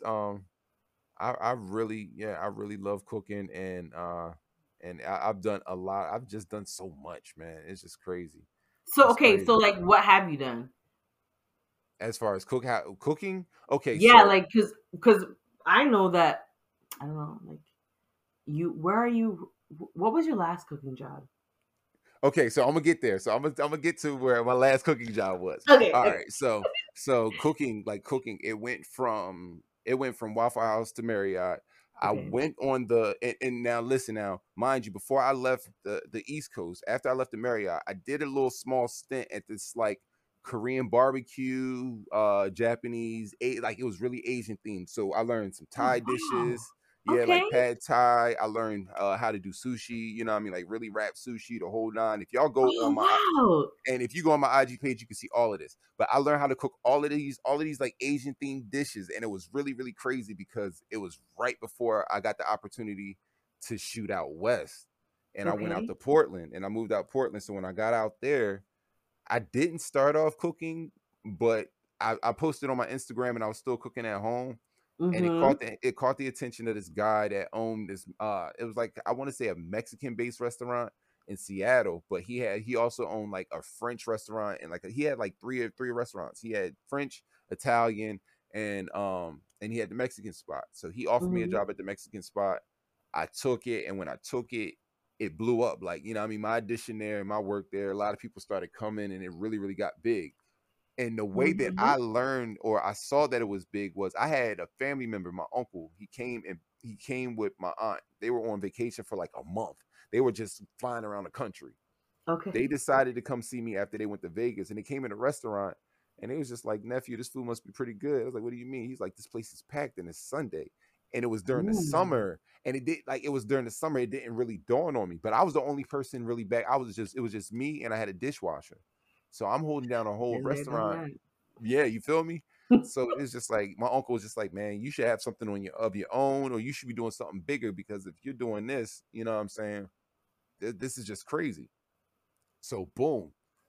A: I really, yeah, I really love cooking, and I've done a lot. I've just done so much, man. It's just crazy.
B: So
A: It's
B: okay, so
A: crazy.
B: like what have you done?
A: As far as cooking, okay,
B: Yeah,
A: so
B: like cuz I know that I don't know, like you where are you what was your last cooking job?
A: okay, so I'm gonna get there. So I'm gonna get to where my last cooking job was.
B: Okay,
A: All
B: okay.
A: right, so cooking, like cooking, it went from Waffle House to Marriott. I
B: Okay.
A: went on and now listen, now mind you, before I left the East Coast, after I left the Marriott, I did a little small stint at this, like, Korean barbecue, Japanese, like, it was really Asian themed. So I learned some
B: Oh,
A: Thai
B: wow.
A: dishes. Yeah,
B: Okay.
A: like pad Thai. I learned how to do sushi. You know what I mean? Like, really wrap sushi, the whole nine. If y'all go on
B: Oh,
A: my
B: wow.
A: and if you go on my IG page, you can see all of this. But I learned how to cook all of these like Asian themed dishes, and it was really, really crazy because it was right before I got the opportunity to shoot out west, and I went out
B: Okay.
A: to Portland, and I moved out Portland. So when I got out there, I didn't start off cooking, but I posted on my Instagram, and I was still cooking at home, and
B: Mhm.
A: it caught the attention of this guy that owned this, it was like, I want to say, a Mexican based restaurant in Seattle, but he also owned like a French restaurant, and like he had like three restaurants. He had French, Italian, and he had the Mexican spot. So he offered me a
B: Mhm.
A: job at the Mexican spot. I took it, and when I took it, it blew up. Like, you know what I mean, my addition there and my work there, a lot of people started coming, and it really, really got big. And the way that
B: Mhm.
A: I learned, or I saw that it was big, was I had a family member, my uncle. He came with my aunt. They were on vacation for like a month. They were just flying around the country. They
B: Okay.
A: decided to come see me after they went to Vegas, and they came in a restaurant, and it was just like, nephew, this food must be pretty good. I was like, what do you mean? He's like, this place is packed, and it's Sunday, and it was during the
B: Ooh.
A: summer, and it was during the summer. It didn't really dawn on me, but I was the only person really back. It was just me, and I had a dishwasher, so I'm holding down a whole
B: Been there, done
A: restaurant.
B: that.
A: Yeah, you feel me? So it's just like, my uncle was just like, man, you should have something on your own, or you should be doing something bigger, because if you're doing this, you know what I'm saying, this is just crazy. So boom,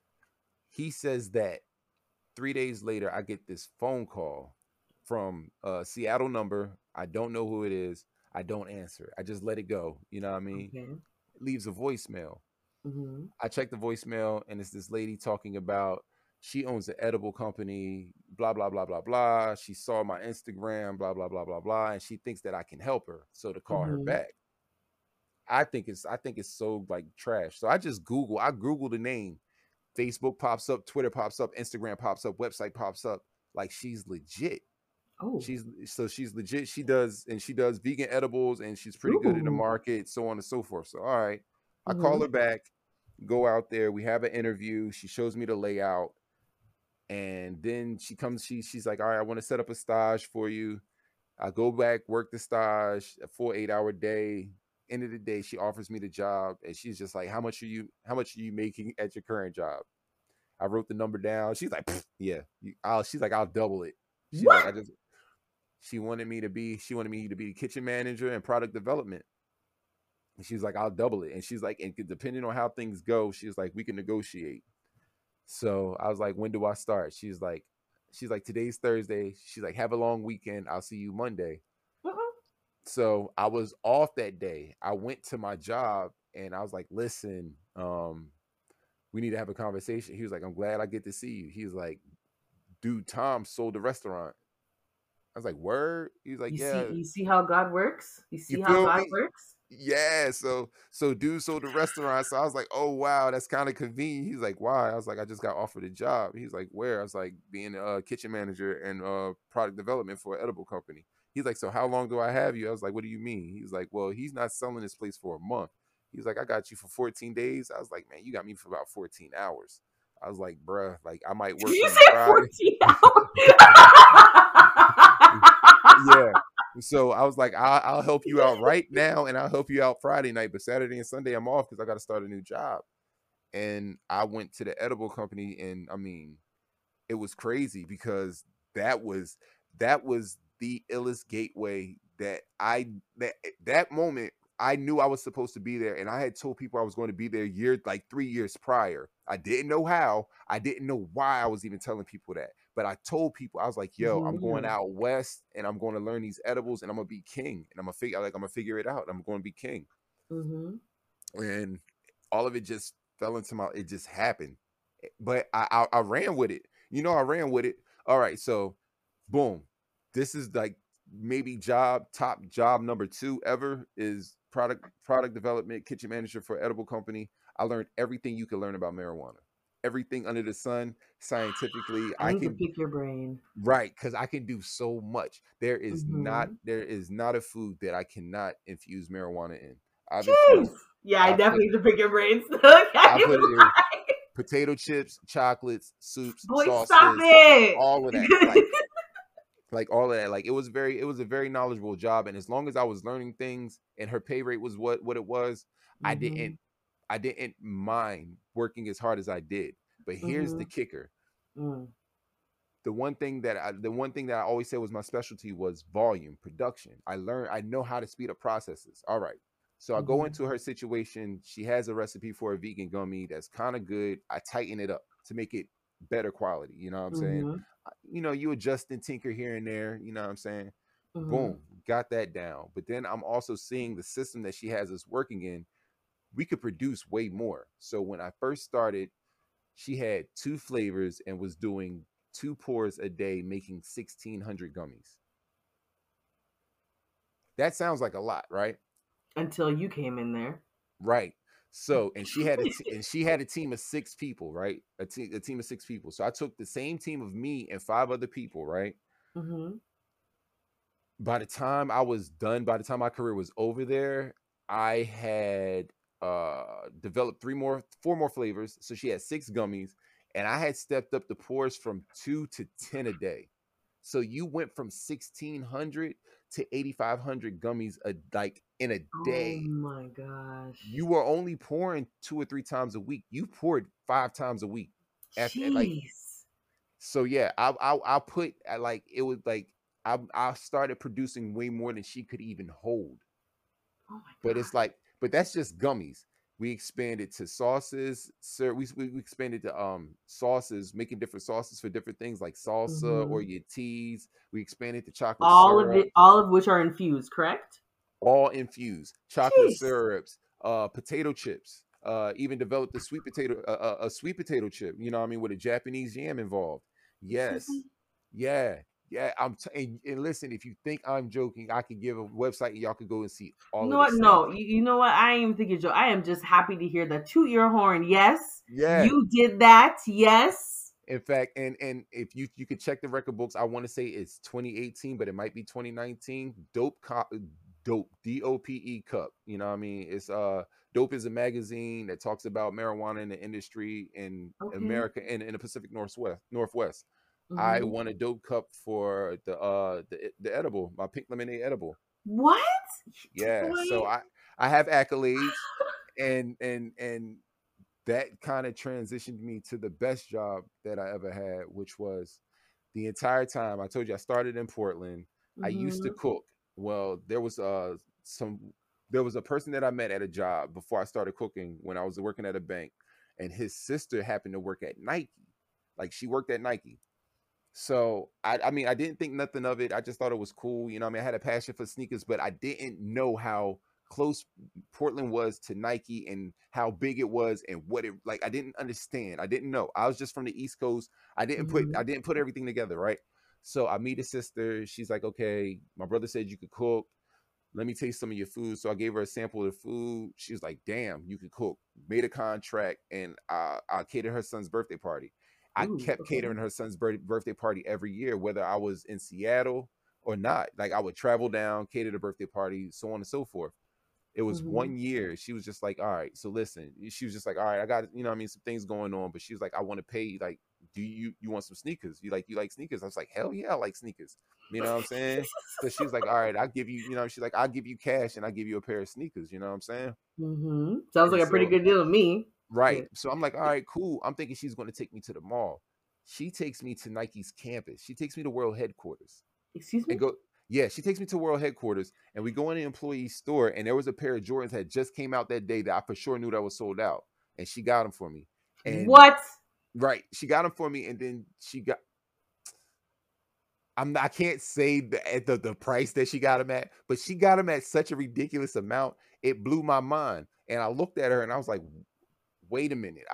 A: he says that 3 days later, I get this phone call from a Seattle number. I don't know who it is. I don't answer. I just let it go. You know what I mean?
B: Okay.
A: It leaves a voicemail.
B: Mhm.
A: I check the voicemail, and it's this lady talking about she owns an edible company, blah, blah, blah, blah, blah. She saw my Instagram, blah, blah, blah, blah, blah. And she thinks that I can help her. So to call her
B: Mhm.
A: back. I think it's so, like, trash. So I Google the name. Facebook pops up, Twitter pops up, Instagram pops up, website pops up. Like, she's legit.
B: Oh.
A: She's legit. She does vegan edibles, and she's pretty good in the
B: Ooh.
A: market, so on and so forth. So, all right. I call
B: Mhm.
A: her back, go out there, we have an interview. She shows me the layout, and then she's like, all right, I want to set up a stage for you. I go back, work the stage, a full 8-hour day. End of the day, she offers me the job, and she's just like, how much are you making at your current job? I wrote the number down. She's like, yeah. She's like, I'll double it. She's like,
B: What?
A: she wanted me to be the kitchen manager and product development. And she's like, I'll double it. And she's like, and depending on how things go, she's like, we can negotiate. So I was like, when do I start? She's like, today's Thursday. She's like, have a long weekend. I'll see you Monday.
B: Mhm.
A: So I was off that day. I went to my job, and I was like, listen, we need to have a conversation. He was like, I'm glad I get to see you. He was like, dude Tom sold the restaurant. I was like, word? He's like, yeah.
B: You see how God works? You
A: You
B: see how
A: feel
B: God
A: me?
B: works?
A: Yeah. So dude sold the restaurant. So I was like, oh wow, that's kind of convenient. He's like, why? I was like, I just got offered a job. He's like, where? I was like, being a kitchen manager and product development for an edible company. He's like, so how long do I have you? I was like, what do you mean? He's like, well, he's not selling this place for a month. He's like, I got you for 14 days. I was like, man, you got me for about 14 hours. I was like, bruh, like I might
B: Did
A: work
B: you
A: on a
B: say
A: Friday.
B: 14 hours?
A: Yeah. So I was like, I'll help you out right now, and I'll help you out Friday night, but Saturday and Sunday I'm off because I got to start a new job. And I went to the edible company, and I mean, it was crazy because that was that was the illest gateway that moment. I knew I was supposed to be there, and I had told people I was going to be there like 3 years prior. I didn't know how, I didn't know why I was even telling people that, but I told people I was like, "Yo, I'm going
B: Mhm.
A: out west, and I'm going to learn these edibles, and I'm gonna be king, and I'm gonna figure it out. I'm going to be king."
B: Mhm.
A: And all of it just fell into my. It just happened, but I ran with it. I ran with it. All right, so boom, this is like maybe top job number 2 ever is product development, kitchen manager for edible company. I learned everything you can learn about marijuana, everything under the sun scientifically.
B: I
A: I
B: need to
A: can
B: pick your brain.
A: right because I can do so much.
B: Mhm.
A: There is not a food that I cannot infuse marijuana in. I've
B: Jeez.
A: infused
B: Yeah, I
A: I put
B: definitely need to pick your brains. I
A: I
B: can't
A: put
B: even
A: it in
B: lie.
A: potato chips, chocolates, soups,
B: Boy, stop
A: sauces,
B: it.
A: all of that. Like all of that. Like it was a very knowledgeable job. And as long as I was learning things and her pay rate was what it was, I didn't
B: Mhm.
A: I didn't mind working as hard as I did. But here's the
B: Mhm.
A: kicker.
B: Mm.
A: The one thing that I always said was my specialty was volume, production. I know how to speed up processes. All right. So I go
B: Mhm.
A: into her situation. She has a recipe for a vegan gummy that's kind of good. I tighten it up to make it better quality. You know what I'm saying?
B: Mhm.
A: You adjust and tinker here and there. You know what I'm saying?
B: Mhm.
A: Boom, got that down. But then I'm also seeing the system that she has us working in. We could produce way more. So when I first started, she had 2 flavors and was doing 2 pours a day, making 1,600 gummies. That sounds like a lot, right?
B: Until you came in there.
A: Right. So, and she had a team of 6 people, right? A team of 6 people. So I took the same team of me and 5 other people, right?
B: Mhm.
A: By the time I was done, by the time my career was over there, I had developed 4 more flavors. So she had 6 gummies, and I had stepped up the pours from 2 to 10 a day. So you went from 1,600 to 8,500 gummies like in a
B: Oh
A: day.
B: my gosh.
A: You were only pouring 2 or 3 times a week. You poured 5 times a week. After like
B: Jeez.
A: so, yeah, I put like it was like I started producing way more than she could even hold.
B: Oh my
A: But it's
B: gosh.
A: like, but that's just gummies. We expanded to sauces, sir. We expanded to sauces, making different sauces for different things like salsa or
B: Mhm.
A: your teas. We expanded to chocolate syrup,
B: All of which are infused, correct?
A: all infused. Chocolate
B: Jeez.
A: syrups, potato chips. Even developed a sweet potato chip. You know what I mean, with a Japanese yam involved.
B: Excuse
A: Yes,
B: me?
A: yeah, yeah. And listen, if you think I'm joking, I could give a website and y'all could go and see
B: You
A: all
B: know
A: of the
B: what?
A: stuff.
B: No, you know what? I ain't even thinking, Joe. I am just happy to hear that toot your horn. Yes,
A: Yeah.
B: you did that. Yes.
A: In fact, and if you could check the record books, I want to say it's 2018, but it might be 2019. Dope DOPE Cup. You know what I mean? It's Dope is a magazine that talks about marijuana in the industry in
B: Okay.
A: America and in the Pacific Northwest. I
B: Hmm.
A: won a Dope Cup for the edible, my pink lemonade edible.
B: What?
A: Yeah, so
B: Boy.
A: I have accolades, and that kind of transitioned me to the best job that I ever had, which was the entire time. I told you I started in Portland. I used to
B: Hmm.
A: cook. Well, some there was a person that I met at a job before I started cooking when I was working at a bank, and his sister happened to work at Nike. Like she worked at Nike. So I mean I didn't think nothing of it. I just thought it was cool. You know, I mean I had a passion for sneakers, but I didn't know how close Portland was to Nike and how big it was and what it like. I didn't understand. I didn't know. I was just from the East Coast. I didn't put everything together, right? So I meet a sister. She's like, okay, my brother said you could cook. Let me taste some of your food. So I gave her a sample of the food. She was like, damn, you could cook. Made a contract, and I catered her son's birthday party. I
B: Ooh,
A: kept
B: okay.
A: catering her son's birthday party every year, whether I was in Seattle or not. Like I would travel down, cater the birthday party, so on and so forth. It was
B: Mm-hmm.
A: 1 year. She was just like, all right, so listen. She was just like, all right, I got, some things going on. But she was like, I want to pay, like, do you want some sneakers? You like sneakers? I was like, hell yeah, I like sneakers. You know what I'm saying? So she was like, all right, I'll give you, she's like, I'll give you cash and I'll give you a pair of sneakers. You know what I'm saying?
B: Mm-hmm. Sounds
A: And
B: like a pretty
A: so,
B: good deal to me.
A: right.
B: Shit.
A: So I'm like, all right, cool. I'm thinking she's going to take me to the mall. She takes me to Nike's campus. She takes me to world headquarters
B: Excuse
A: and
B: me?
A: go. Yeah, she takes me to world headquarters, and we go in the employee store, and there was a pair of Jordans that just came out that day that I for sure knew that was sold out, and she got them for me. And
B: What?
A: right, she got them for me, and then I can't say at the price that she got them at, but she got them at such a ridiculous amount, it blew my mind. And I looked at her, and I was like, wait a minute.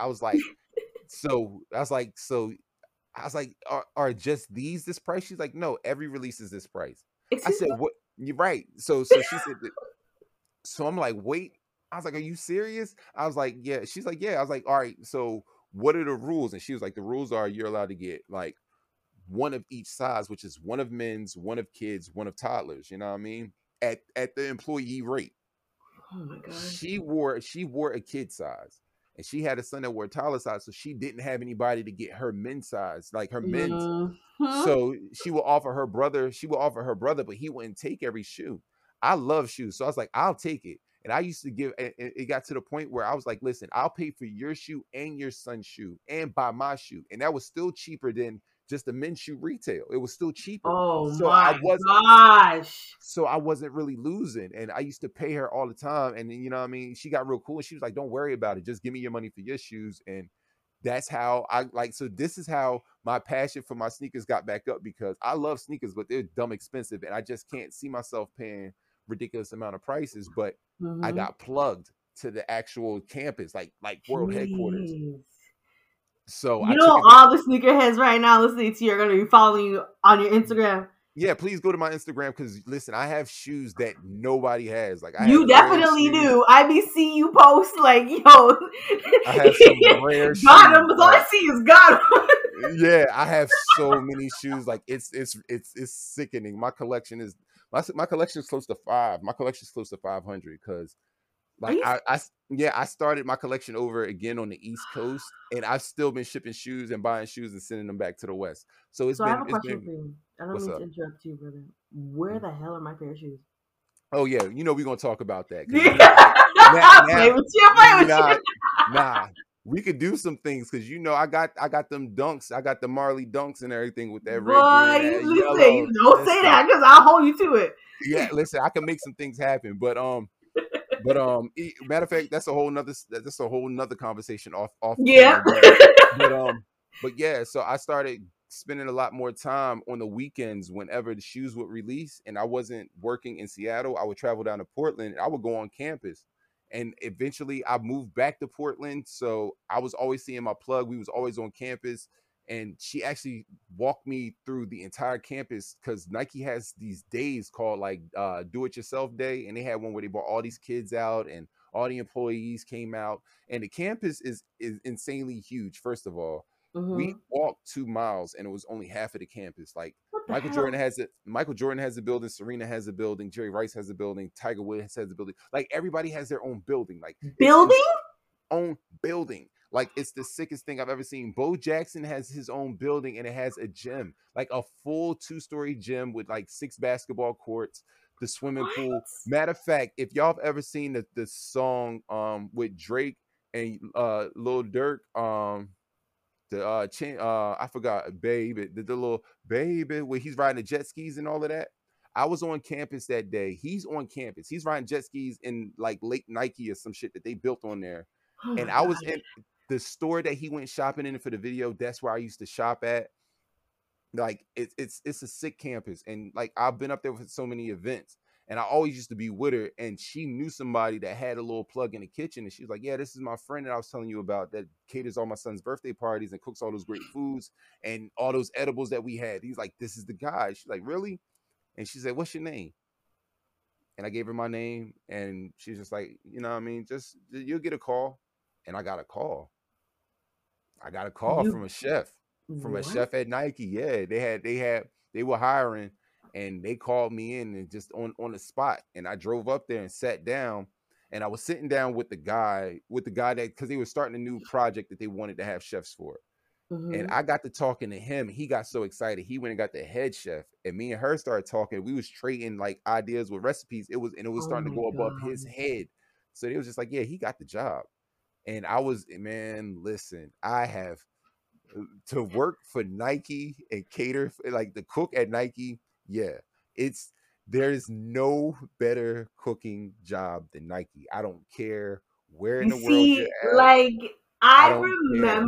A: So I was like, are just these this price? She's like, no, every release is this price. I
B: Excuse
A: said,
B: me?
A: what? You're right. So she said, so I'm like, wait. I was like, are you serious? I was like, yeah. She's like, yeah. I was like, all right. So what are the rules? And she was like, the rules are you're allowed to get like one of each size, which is one of men's, one of kids, one of toddlers. You know what I mean? At the employee rate.
B: Oh my gosh.
A: She wore a kid size. And she had a son that wore a toddler size, so she didn't have anybody to get her men's size, like her men's.
B: Mm-hmm.
A: So she will offer her brother, but he wouldn't take every shoe. I love shoes. So I was like, I'll take it. And I used to give, and it got to the point where I was like, listen, I'll pay for your shoe and your son's shoe and buy my shoe. And that was still cheaper than just the men's shoe retail. It was still cheaper.
B: Oh
A: So I
B: my
A: was
B: gosh.
A: so I wasn't really losing. And I used to pay her all the time. And then, you know what I mean? She got real cool. And she was like, don't worry about it. Just give me your money for your shoes. And that's how I like. So this is how my passion for my sneakers got back up because I love sneakers, but they're dumb expensive. And I just can't see myself paying ridiculous amount of prices. But I
B: Mm-hmm.
A: got plugged to the actual campus, like world headquarters.
B: Jeez.
A: So I
B: You
A: took
B: know,
A: advantage.
B: all the sneakerheads right now listening to you are going to be following you on your Instagram.
A: Yeah, please go to my Instagram because listen, I have shoes that nobody has. Like I have
B: You
A: rare
B: definitely
A: shoes.
B: do. I be see you post like, yo,
A: I have some rare
B: got
A: shoes.
B: him. All I
A: Like
B: see is got him.
A: yeah, I have so many shoes. Like it's sickening. My collection is close to five. My collection is close to 500 because
B: Are
A: like
B: you?
A: I started my collection over again on the East Coast, and I've still been shipping shoes and buying shoes and sending them back to the West. So
B: So I have a
A: it's
B: question
A: been
B: for you. I don't
A: what's
B: mean to
A: up?
B: interrupt you, brother. Where
A: Mhm.
B: the hell are my pair of shoes?
A: Oh yeah, we're gonna talk about that because
B: Play
A: now
B: with you. Play with
A: nah
B: you.
A: nah we could do some things because I got them dunks, I got the Marley dunks and everything with that red, green,
B: Boy,
A: and
B: you
A: that
B: listen. You
A: yellow.
B: don't say
A: Listen,
B: that because I'll hold you to it.
A: yeah, listen, I can make some things happen, but matter of fact, that's a whole nother conversation off
B: Yeah.
A: camera, but but yeah, so I started spending a lot more time on the weekends whenever the shoes would release, and I wasn't working in Seattle. I would travel down to Portland. I would go on campus, and eventually I moved back to Portland. So I was always seeing my plug. We was always on campus, and she actually walked me through the entire campus because Nike has these days called like do it yourself day, and they had one where they brought all these kids out and all the employees came out, and the campus is insanely huge. First of all, we
B: Mm-hmm.
A: walked 2 miles and it was only half of the campus. Like
B: What the hell?
A: Michael Jordan has a building, Serena has a building, Jerry Rice has a building, Tiger Woods has a building. Like everybody has their own building. Like it's
B: Building?
A: own building. Like it's the sickest thing I've ever seen. Bo Jackson has his own building and it has a gym, like a full 2-story gym with like 6 basketball courts, the swimming
B: What?
A: pool. Matter of fact, if y'all have ever seen the song with Drake and Lil Durk, I forgot, baby, the little baby where he's riding the jet skis and all of that. I was on campus that day. He's on campus. He's riding jet skis in like Lake Nike or some shit that they built on there.
B: Oh
A: And
B: my
A: I
B: god.
A: was in the store that he went shopping in for the video. That's where I used to shop at. Like it's a sick campus, and like I've been up there for so many events, And I always used to be with her, and she knew somebody that had a little plug in the kitchen, and she was like, "Yeah, this is my friend that I was telling you about that caters all my son's birthday parties and cooks all those great foods and all those edibles that we had." He's like, "This is the guy." She's like, "Really?" And she said, "What's your name?" And I gave her my name, and she's just like, "You know what I mean? Just you'll get a call." And I got a call. I got a call
B: You
A: from a
B: what?
A: chef at Nike. Yeah, they were hiring, and they called me in and just on the spot. And I drove up there and sat down, and I was sitting down with the guy that, because they were starting a new project that they wanted to have chefs for. And
B: Mm-hmm.
A: I got to talking to him. He got so excited. He went and got the head chef, and me and her started talking. We was trading like ideas with recipes. It was
B: Oh
A: starting to
B: my
A: go above his
B: god.
A: head. So it was just like, yeah, he got the job. And I was, man, listen, I have to work for Nike and cater like the cook at Nike. Yeah, it's there's no better cooking job than Nike. I don't care where in
B: You
A: the world you're
B: see,
A: at.
B: like
A: I don't care.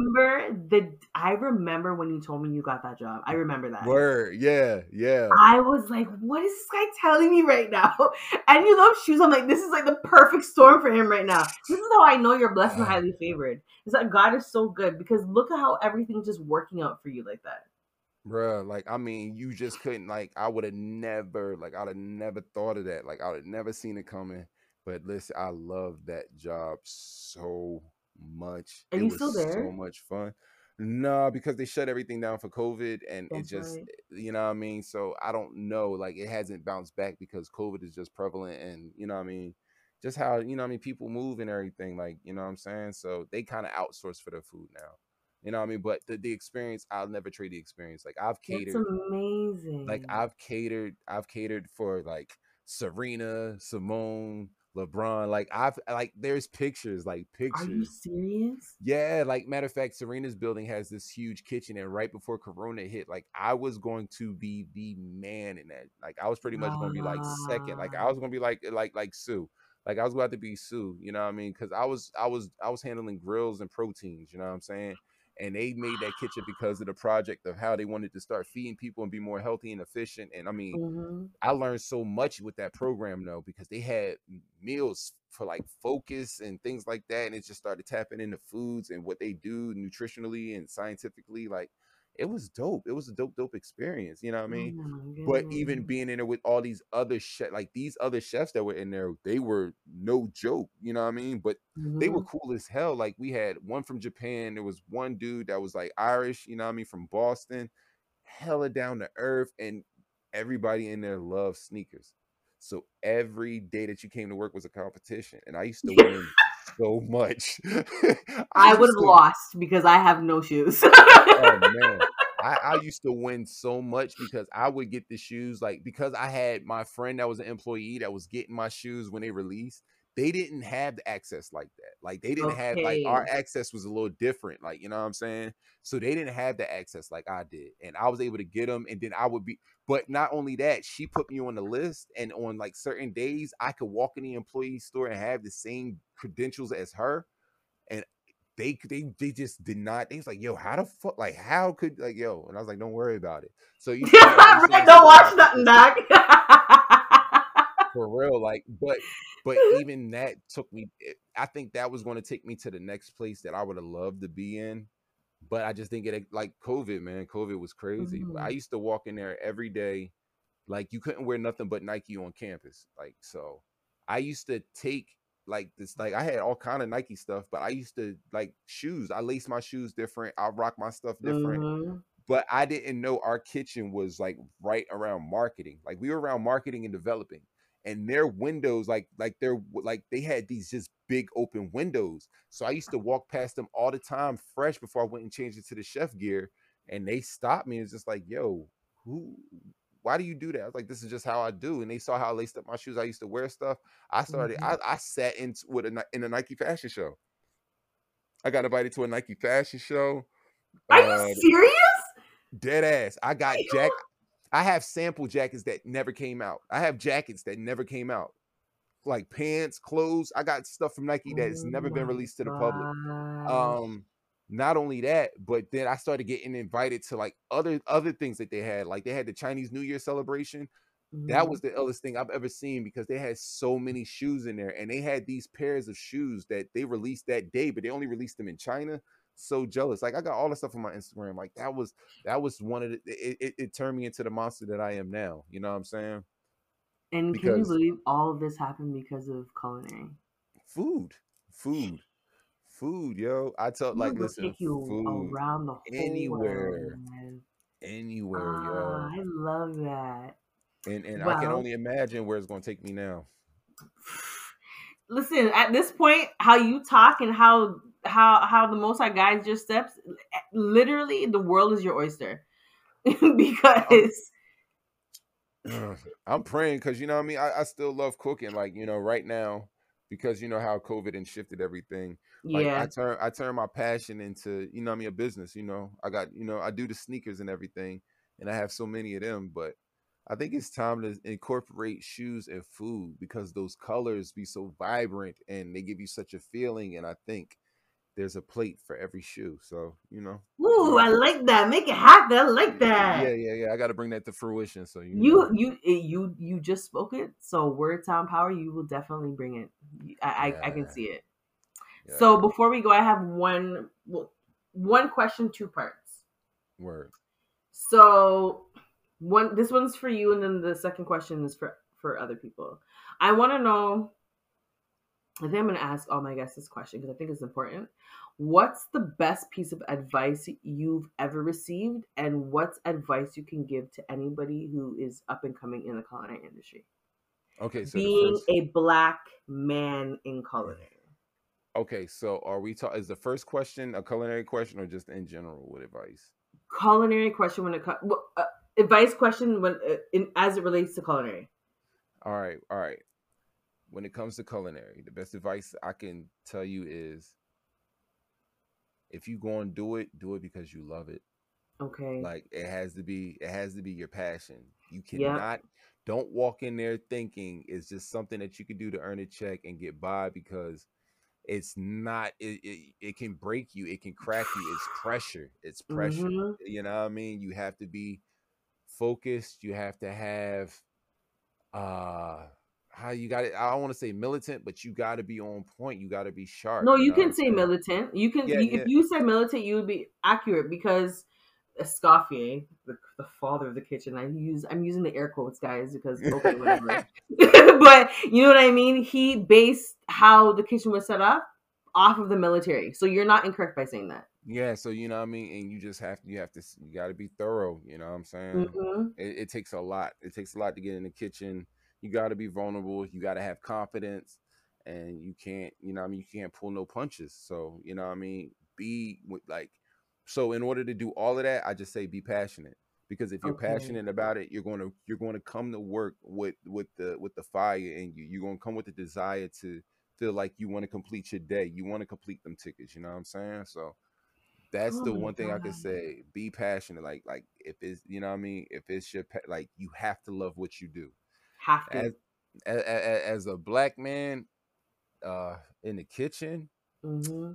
B: I remember when you told me you got that job. I remember that.
A: Word, yeah, yeah.
B: I was like, what is this guy telling me right now? And you love shoes. I'm like, this is like the perfect storm for him right now. This is how I know you're blessed and highly favored. It's that God is so good because look at how everything's just working out for you like that.
A: Bruh, like I mean, you just couldn't like I would have never like I'd have never thought of that. Like I would have never seen it coming. But listen, I love that job so much.
B: Are
A: It
B: you
A: was
B: still
A: so
B: there?
A: much fun. No, because they shut everything down for COVID, and it
B: That's
A: just,
B: right.
A: you know what I mean? So I don't know. Like it hasn't bounced back because COVID is just prevalent, and you know what I mean? Just how, you know what I mean, people move and everything, like, you know what I'm saying? So they kind of outsource for their food now. You know what I mean? But the experience, I'll never trade the experience.
B: That's
A: Like
B: amazing.
A: I've catered for like Serena, Simone, LeBron. Like I've like there's pictures, like
B: Are you
A: pictures.
B: serious?
A: Yeah, like matter of fact, Serena's building has this huge kitchen, and right before Corona hit, like I was going to be the man in that. Like I was pretty much going to be like second. Like I
B: Wow.
A: was going to be like Sue. Like I was going to be Sue. You know what I mean? Because I was handling grills and proteins. You know what I'm saying? And they made that kitchen because of the project of how they wanted to start feeding people and be more healthy and efficient. And I mean,
B: Mm-hmm.
A: I learned so much with that program though, because they had meals for like focus and things like that, and it just started tapping into foods and what they do nutritionally and scientifically. Like it was dope. It was a dope experience. You know what I
B: Oh
A: mean?
B: my
A: But even
B: goodness.
A: being in there with all these other like these other chefs that were in there, they were no joke. You know what I mean? But they were
B: Mm-hmm.
A: cool as hell. Like we had one from Japan. There was one dude that was like Irish. You know what I mean? From Boston, hella down to earth, and everybody in there loves sneakers. So every day that you came to work was a competition, and I used to win so much. I
B: I would have
A: used to,
B: lost because I have no shoes.
A: oh man, I used to win so much because I would get the shoes, like because I had my friend that was an employee that was getting my shoes when they released. They didn't have the access like that. Like they didn't have, like our
B: Okay.
A: access was a little different. Like, you know what I'm saying? So they didn't have the access like I did, and I was able to get them. And then I would be, but not only that, she put me on the list, and on like certain days, I could walk in the employee store and have the same credentials as her, and they just did not. They was like, yo, how the fuck, like how could, like, yo, and I was like, don't worry about it. So it used to be, it used to
B: Right,
A: be
B: don't
A: such a
B: watch nothing,
A: competition
B: Doc.
A: for real. Like, but even that took me. I think that was going to take me to the next place that I would have loved to be in, but I just think it, like COVID, man. COVID was crazy. But I
B: Mhm.
A: used to walk in there every day. Like you couldn't wear nothing but Nike on campus. Like so, I used to take like this. Like I had all kind of Nike stuff, but I used to like shoes. I lace my shoes different. I rock my stuff different.
B: Mhm.
A: But I didn't know our kitchen was like right around marketing. Like we were around marketing and developing, and their windows, like they had these just big open windows. So I used to walk past them all the time, fresh, before I went and changed it to the chef gear. And they stopped me and was just like, "Yo, who? Why do you do that?" I was like, "This is just how I do." And they saw how I laced up my shoes. I used to wear stuff. I started.
B: Mhm.
A: I sat in a Nike fashion show. I got invited to a Nike fashion show.
B: Are you
A: Uh,
B: serious?
A: Dead ass. I got
B: Wait,
A: Jack. I have sample jackets that never came out. I have jackets that never came out, like pants, clothes. I got stuff from Nike that has
B: oh
A: never been
B: my
A: released to the public.
B: gosh.
A: Um, Not only that, but then I started getting invited to like other things that they had. Like they had the Chinese New Year celebration. That
B: Mm-hmm.
A: was the illest thing I've ever seen because they had so many shoes in there, and they had these pairs of shoes that they released that day, but they only released them in China. So jealous. Like I got all the stuff on my Instagram. Like that was one of the it turned me into the monster that I am now. You know what I'm saying?
B: And can you
A: Because
B: believe all of this happened because of culinary?
A: food, food, food, yo. I tell like
B: Food will
A: listen,
B: take you
A: food
B: around the whole world,
A: anywhere,
B: man.
A: anywhere,
B: Ah,
A: yo.
B: I love that.
A: And I can
B: Well,
A: only imagine where it's gonna take me now.
B: listen, at this point, how you talk and how the Most High guides your steps, literally, the world is your oyster.
A: I'm
B: Because
A: I'm praying because you know what I mean. I still love cooking. Like right now because you know how COVID and shifted everything. Like
B: yeah.
A: I turn my passion into you know what I mean a business. I got I do the sneakers and everything, and I have so many of them. But I think it's time to incorporate shoes and food because those colors be so vibrant and they give you such a feeling. And I think there's a plate for every shoe. So you
B: Ooh,
A: know,
B: I like that. Make it happen. I like
A: yeah,
B: that.
A: yeah, yeah. I got to bring that to fruition. So
B: You just spoke it. So word sound power, you will definitely bring it. I can
A: yeah,
B: see it. So
A: yeah.
B: before we go, I have one question, two parts.
A: Word.
B: So this one's for you, and then the second question is for other people. I want to know. I think I'm going to ask all my guests this question because I think it's important. What's the best piece of advice you've ever received, and what's advice you can give to anybody who is up and coming in the culinary industry?
A: Okay, so the
B: Being
A: first.
B: a black man in culinary.
A: Okay, so are we talking? Is the first question a culinary question or just in general with advice?
B: Culinary question when it comes advice question as it relates to culinary.
A: All right, all right. When it comes to culinary, the best advice I can tell you is if you go and do it because you love it.
B: Okay.
A: Like it has to be your passion. You
B: Yep.
A: cannot don't walk in there thinking it's just something that you can do to earn a check and get by because it's not it can break you, it can crack you. It's pressure.
B: Mm-hmm.
A: You know what I mean? You have to be focused, you have to have uh how you got it. I don't want to say militant, but you got to be on point, you got to be sharp,
B: No,
A: you
B: you
A: know what
B: can
A: I'm
B: say
A: saying?
B: militant.
A: Yeah,
B: If
A: yeah.
B: you said militant, you would be accurate because Escoffier, the father of the kitchen, I'm using the air quotes, guys, because okay, whatever. But you know what I mean. He based how the kitchen was set up off of the military, so you're not incorrect by saying that.
A: Yeah, so you know what I mean, and you got to be thorough. You know what I'm saying?
B: Mm-hmm.
A: It takes a lot. It takes a lot to get in the kitchen. You got to be vulnerable. You got to have confidence, and you can't. You know what I mean? You can't pull no punches. So you know what I mean? Like. So in order to do all of that, I just say be passionate because if you're
B: Okay.
A: passionate about it, you're going to come to work with the fire in you. You're going to come with the desire to feel like you want to complete your day. You want to complete them tickets. You know what I'm saying? So that's
B: Oh
A: the
B: my
A: one thing I could
B: god.
A: say. Be passionate. Like if it's what I mean. If it's like you have to love what you do.
B: Have
A: As
B: to.
A: as a black man, in the kitchen,
B: Mm-hmm.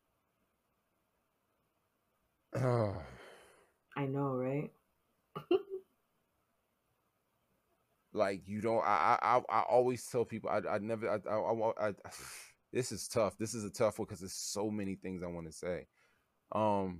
A: uh,
B: I know, right?
A: like you don't. I always tell people I never this is tough. This is a tough one because there's so many things I want to say. Um,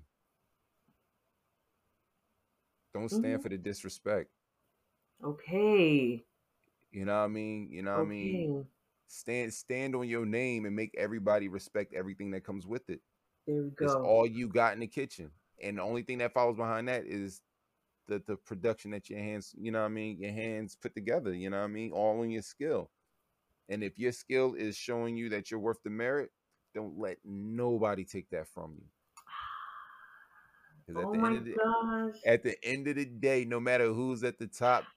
A: don't stand
B: Mm-hmm.
A: for the disrespect.
B: Okay.
A: You know what I mean? You know what I mean?
B: Okay.
A: Stand on your name and make everybody respect everything that comes with it.
B: There we
A: It's
B: go.
A: all you got in the kitchen. And the only thing that follows behind that is the production that your hands, you know what I mean, your hands put together, you know what I mean? All in your skill. And if your skill is showing you that you're worth the merit, don't let nobody take that from you. Because
B: Oh my gosh.
A: at the end of the day, no matter who's at the top,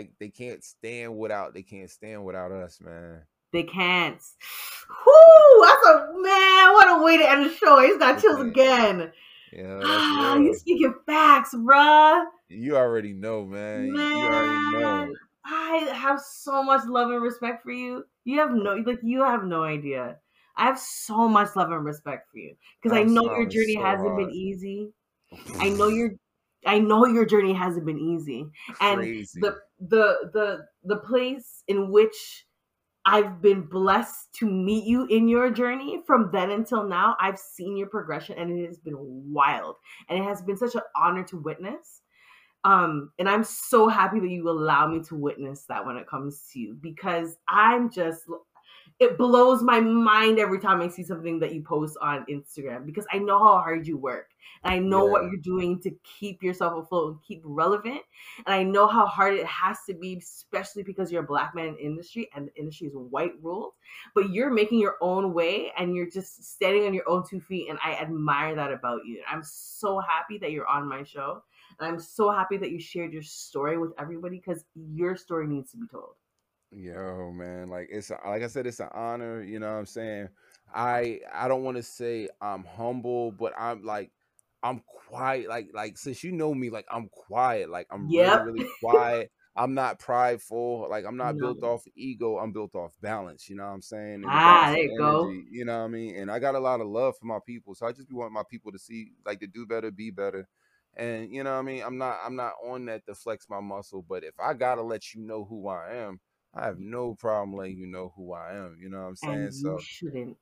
A: they can't stand without us, man.
B: They can't. Whoo! That's a man. What a way to end the show. He's got
A: They
B: chills
A: can't.
B: again.
A: Yeah, that's
B: Ah, you
A: real.
B: speaking facts, bruh.
A: You already know, man. You already
B: Man,
A: know.
B: I have so much love and respect for you. You have no idea. I have so much love and respect for you because I
A: I'm
B: know your
A: smiling
B: journey
A: so
B: hasn't been
A: hard.
B: easy. I know your I know your journey hasn't been easy, and
A: Crazy.
B: the place in which I've been blessed to meet you in your journey from then until now. I've seen your progression, and it has been wild, and it has been such an honor to witness. And I'm so happy that you allow me to witness that when it comes to you, because it blows my mind every time I see something that you post on Instagram, because I know how hard you work, and I know what
A: Yeah.
B: you're doing to keep yourself afloat and keep relevant. And I know how hard it has to be, especially because you're a Black man in the industry and the industry is white ruled. But you're making your own way and you're just standing on your own 2 feet. And I admire that about you. I'm so happy that you're on my show. And I'm so happy that you shared your story with everybody, because your story needs to be told.
A: Yo, man, like like I said, it's an honor. You know what I'm saying? I don't want to say I'm humble, but I'm quiet. Like since you know me, like I'm quiet. Like I'm really
B: Yep.
A: really quiet. I'm not prideful. Like I'm not built
B: No.
A: off ego. I'm built off balance. You know what I'm saying? And the
B: Ah,
A: balance
B: there
A: of
B: you go.
A: energy. You know what I mean? And I got a lot of love for my people, so I just want my people to see, like, to do better, be better. And you know what I mean? I'm not on that to flex my muscle, but if I gotta let you know who I am, I have no problem letting you know who I am. You know what I'm saying?
B: And you shouldn't.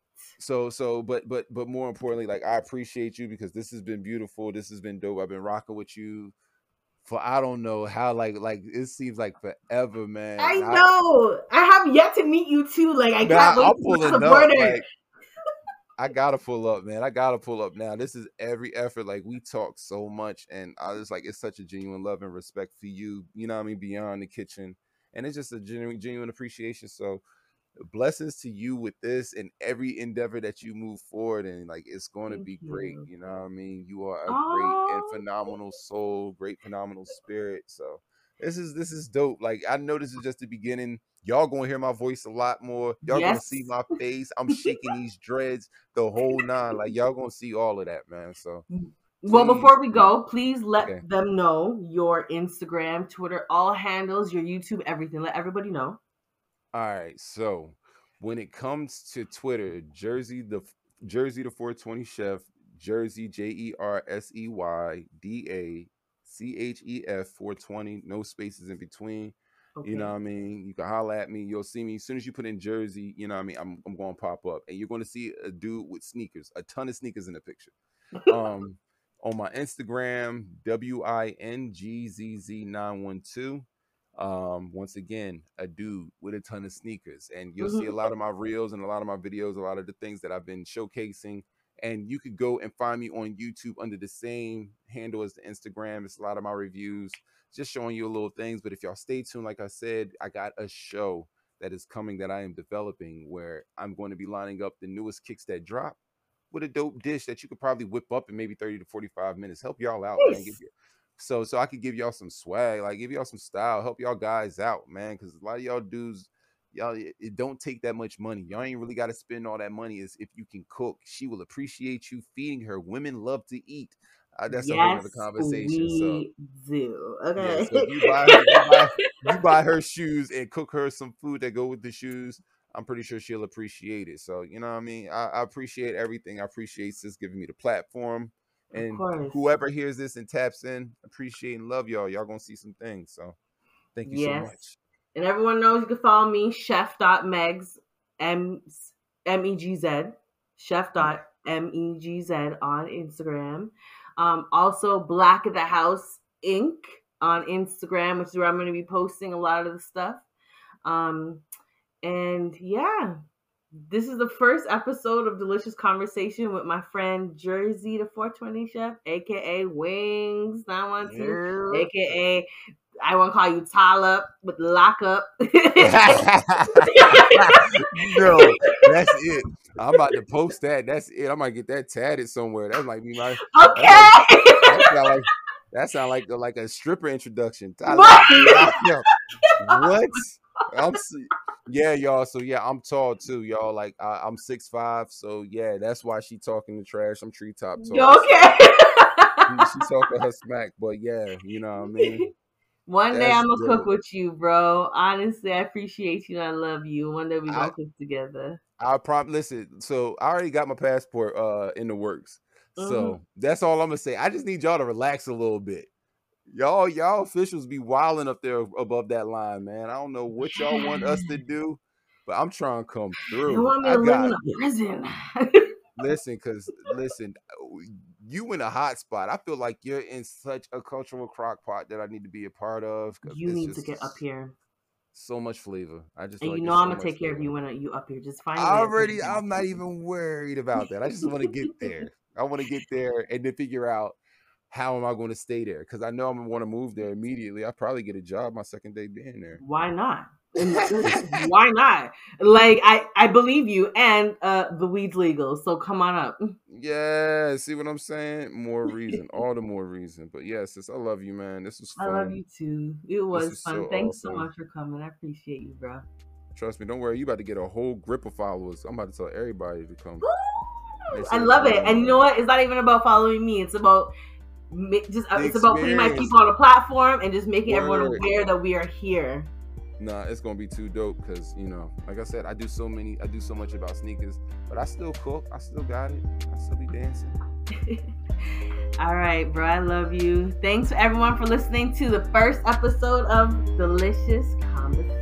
A: But more importantly, like, I appreciate you because this has been beautiful. This has been dope. I've been rocking with you for I don't know how, like it seems like forever, man.
B: I
A: And
B: know. I have yet to meet you too. Like, I can't
A: now
B: wait
A: I'm
B: to cross the
A: pulling up.
B: border.
A: Like, I gotta pull up, man. I gotta pull up now. This is every effort. Like, we talk so much, and I was like, it's such a genuine love and respect for you. You know what I mean? Beyond the kitchen, and it's just a genuine appreciation. So blessings to you with this and every endeavor that you move forward, and like, it's going to
B: Thank
A: be great.
B: you.
A: You know what I mean? You are a great and
B: Oh,
A: phenomenal soul, great phenomenal spirit. So this is dope. Like, I know this is just the beginning. Y'all gonna hear my voice a lot more. Y'all gonna see
B: yes.
A: my face. I'm shaking these dreads the whole nine. Like, y'all gonna see all of that, man. So
B: Well,
A: please,
B: before we
A: please.
B: go, please let
A: Okay.
B: them know your Instagram, Twitter, all handles, your YouTube, everything. Let everybody know.
A: All right. So when it comes to Twitter, Jersey the 420 chef, Jersey JERSEYDACHEF 420, no spaces in between. You know
B: Okay.
A: what I mean? You can holler at me. You'll see me as soon as you put in Jersey. You know what I mean? I'm going to pop up, and you're going to see a dude with sneakers, a ton of sneakers in the picture. Um, on my Instagram, WINGZZ912. Once again, a dude with a ton of sneakers, and you'll see a
B: Mhm.
A: lot of my reels and a lot of my videos, a lot of the things that I've been showcasing. And you could go and find me on YouTube under the same handle as the Instagram. It's a lot of my reviews, just showing you a little things. But if y'all stay tuned, like I said, I got a show that is coming that I am developing where I'm going to be lining up the newest kicks that drop with a dope dish that you could probably whip up in maybe 30 to 45 minutes. Help y'all out, man.
B: Nice.
A: So I could give y'all some swag, like give y'all some style, help y'all guys out, man. Cause a lot of y'all dudes, y'all, it don't take that much money. Y'all ain't really got to spend all that money. Is if you can cook, she will appreciate you feeding her. Women love to eat. That's a whole nother
B: Yes,
A: conversation. So
B: we do.
A: yeah,
B: Okay.
A: so if you buy her shoes and cook her some food that go with the shoes, I'm pretty sure she'll appreciate it. So you know what I mean? I appreciate everything. I appreciate sis giving me the platform.
B: Of
A: And
B: course.
A: whoever hears this and taps in, appreciate and love y'all. Y'all gonna see some things. So thank you so
B: Yes.
A: much.
B: And everyone knows you can follow me, chef.megs, M M-E-G-Z,
A: Yeah.
B: chef.megz on Instagram. Also, Black at the House Inc. on Instagram, which is where I'm going to be posting a lot of the stuff. Um, and yeah, this is the first episode of Delicious Conversation with my friend Jersey the 420 Chef, aka Wings 912,
A: Yeah.
B: aka I want to call you Tyler with lockup.
A: No, that's it. I'm about to post that. That's it. I might get that tatted somewhere. That might be my. That's like
B: Okay.
A: that sound like that sound like a stripper introduction. I
B: What?
A: like you lock up. What? I'm s- yeah, y'all. So yeah, I'm tall too, y'all. Like, I'm 6'5", so yeah, that's why she talking the trash. I'm treetop tall, so
B: Okay.
A: she talking her smack. But yeah, you know what I mean.
B: One day
A: That's
B: I'm gonna cook
A: dope.
B: with you, bro. Honestly, I appreciate you and I love you. One day we
A: I
B: gonna cook together.
A: listen. So I already got my passport in the works.
B: Hmm.
A: So that's all I'm gonna say. I just need y'all to relax a little bit. Y'all officials be wilding up there above that line, man. I don't know what y'all want us to do, but I'm trying to come
B: They
A: through.
B: want me to live in a prison.
A: Listen, you in a hot spot. I feel like you're in such a cultural crock pot that I need to be a part of.
B: You need to get up here.
A: So much flavor. I just
B: and
A: feel like
B: I'm gonna take care of you when you up here. Just find
A: I'm not even worried about that. I just want to get there. I want to get there and then figure out how am I going to stay there? Because I know I'm gonna want to move there immediately. I'll probably get a job my second day being there.
B: Why not? Why not? Like I believe you, and the weed's legal, so come on up.
A: Yeah, see what I'm saying? More reason, all the more reason. But yes, sis, I love you, man. This was fun.
B: I love you too. It was fun.
A: So
B: Thanks
A: awesome.
B: so much for coming. I appreciate you, bro.
A: Trust me, don't worry. You about to get a whole grip of followers. I'm about to tell everybody to come.
B: I love it. And you know what? It's not even about following me. It's about it's about putting my people on a platform and just making everyone aware that we are here.
A: Nah, it's gonna be too dope because like I said, I do so much about sneakers, but I still cook, I still got it, I still be dancing.
B: All right, bro, I love you. Thanks everyone for listening to the first episode of Delicious Conversation.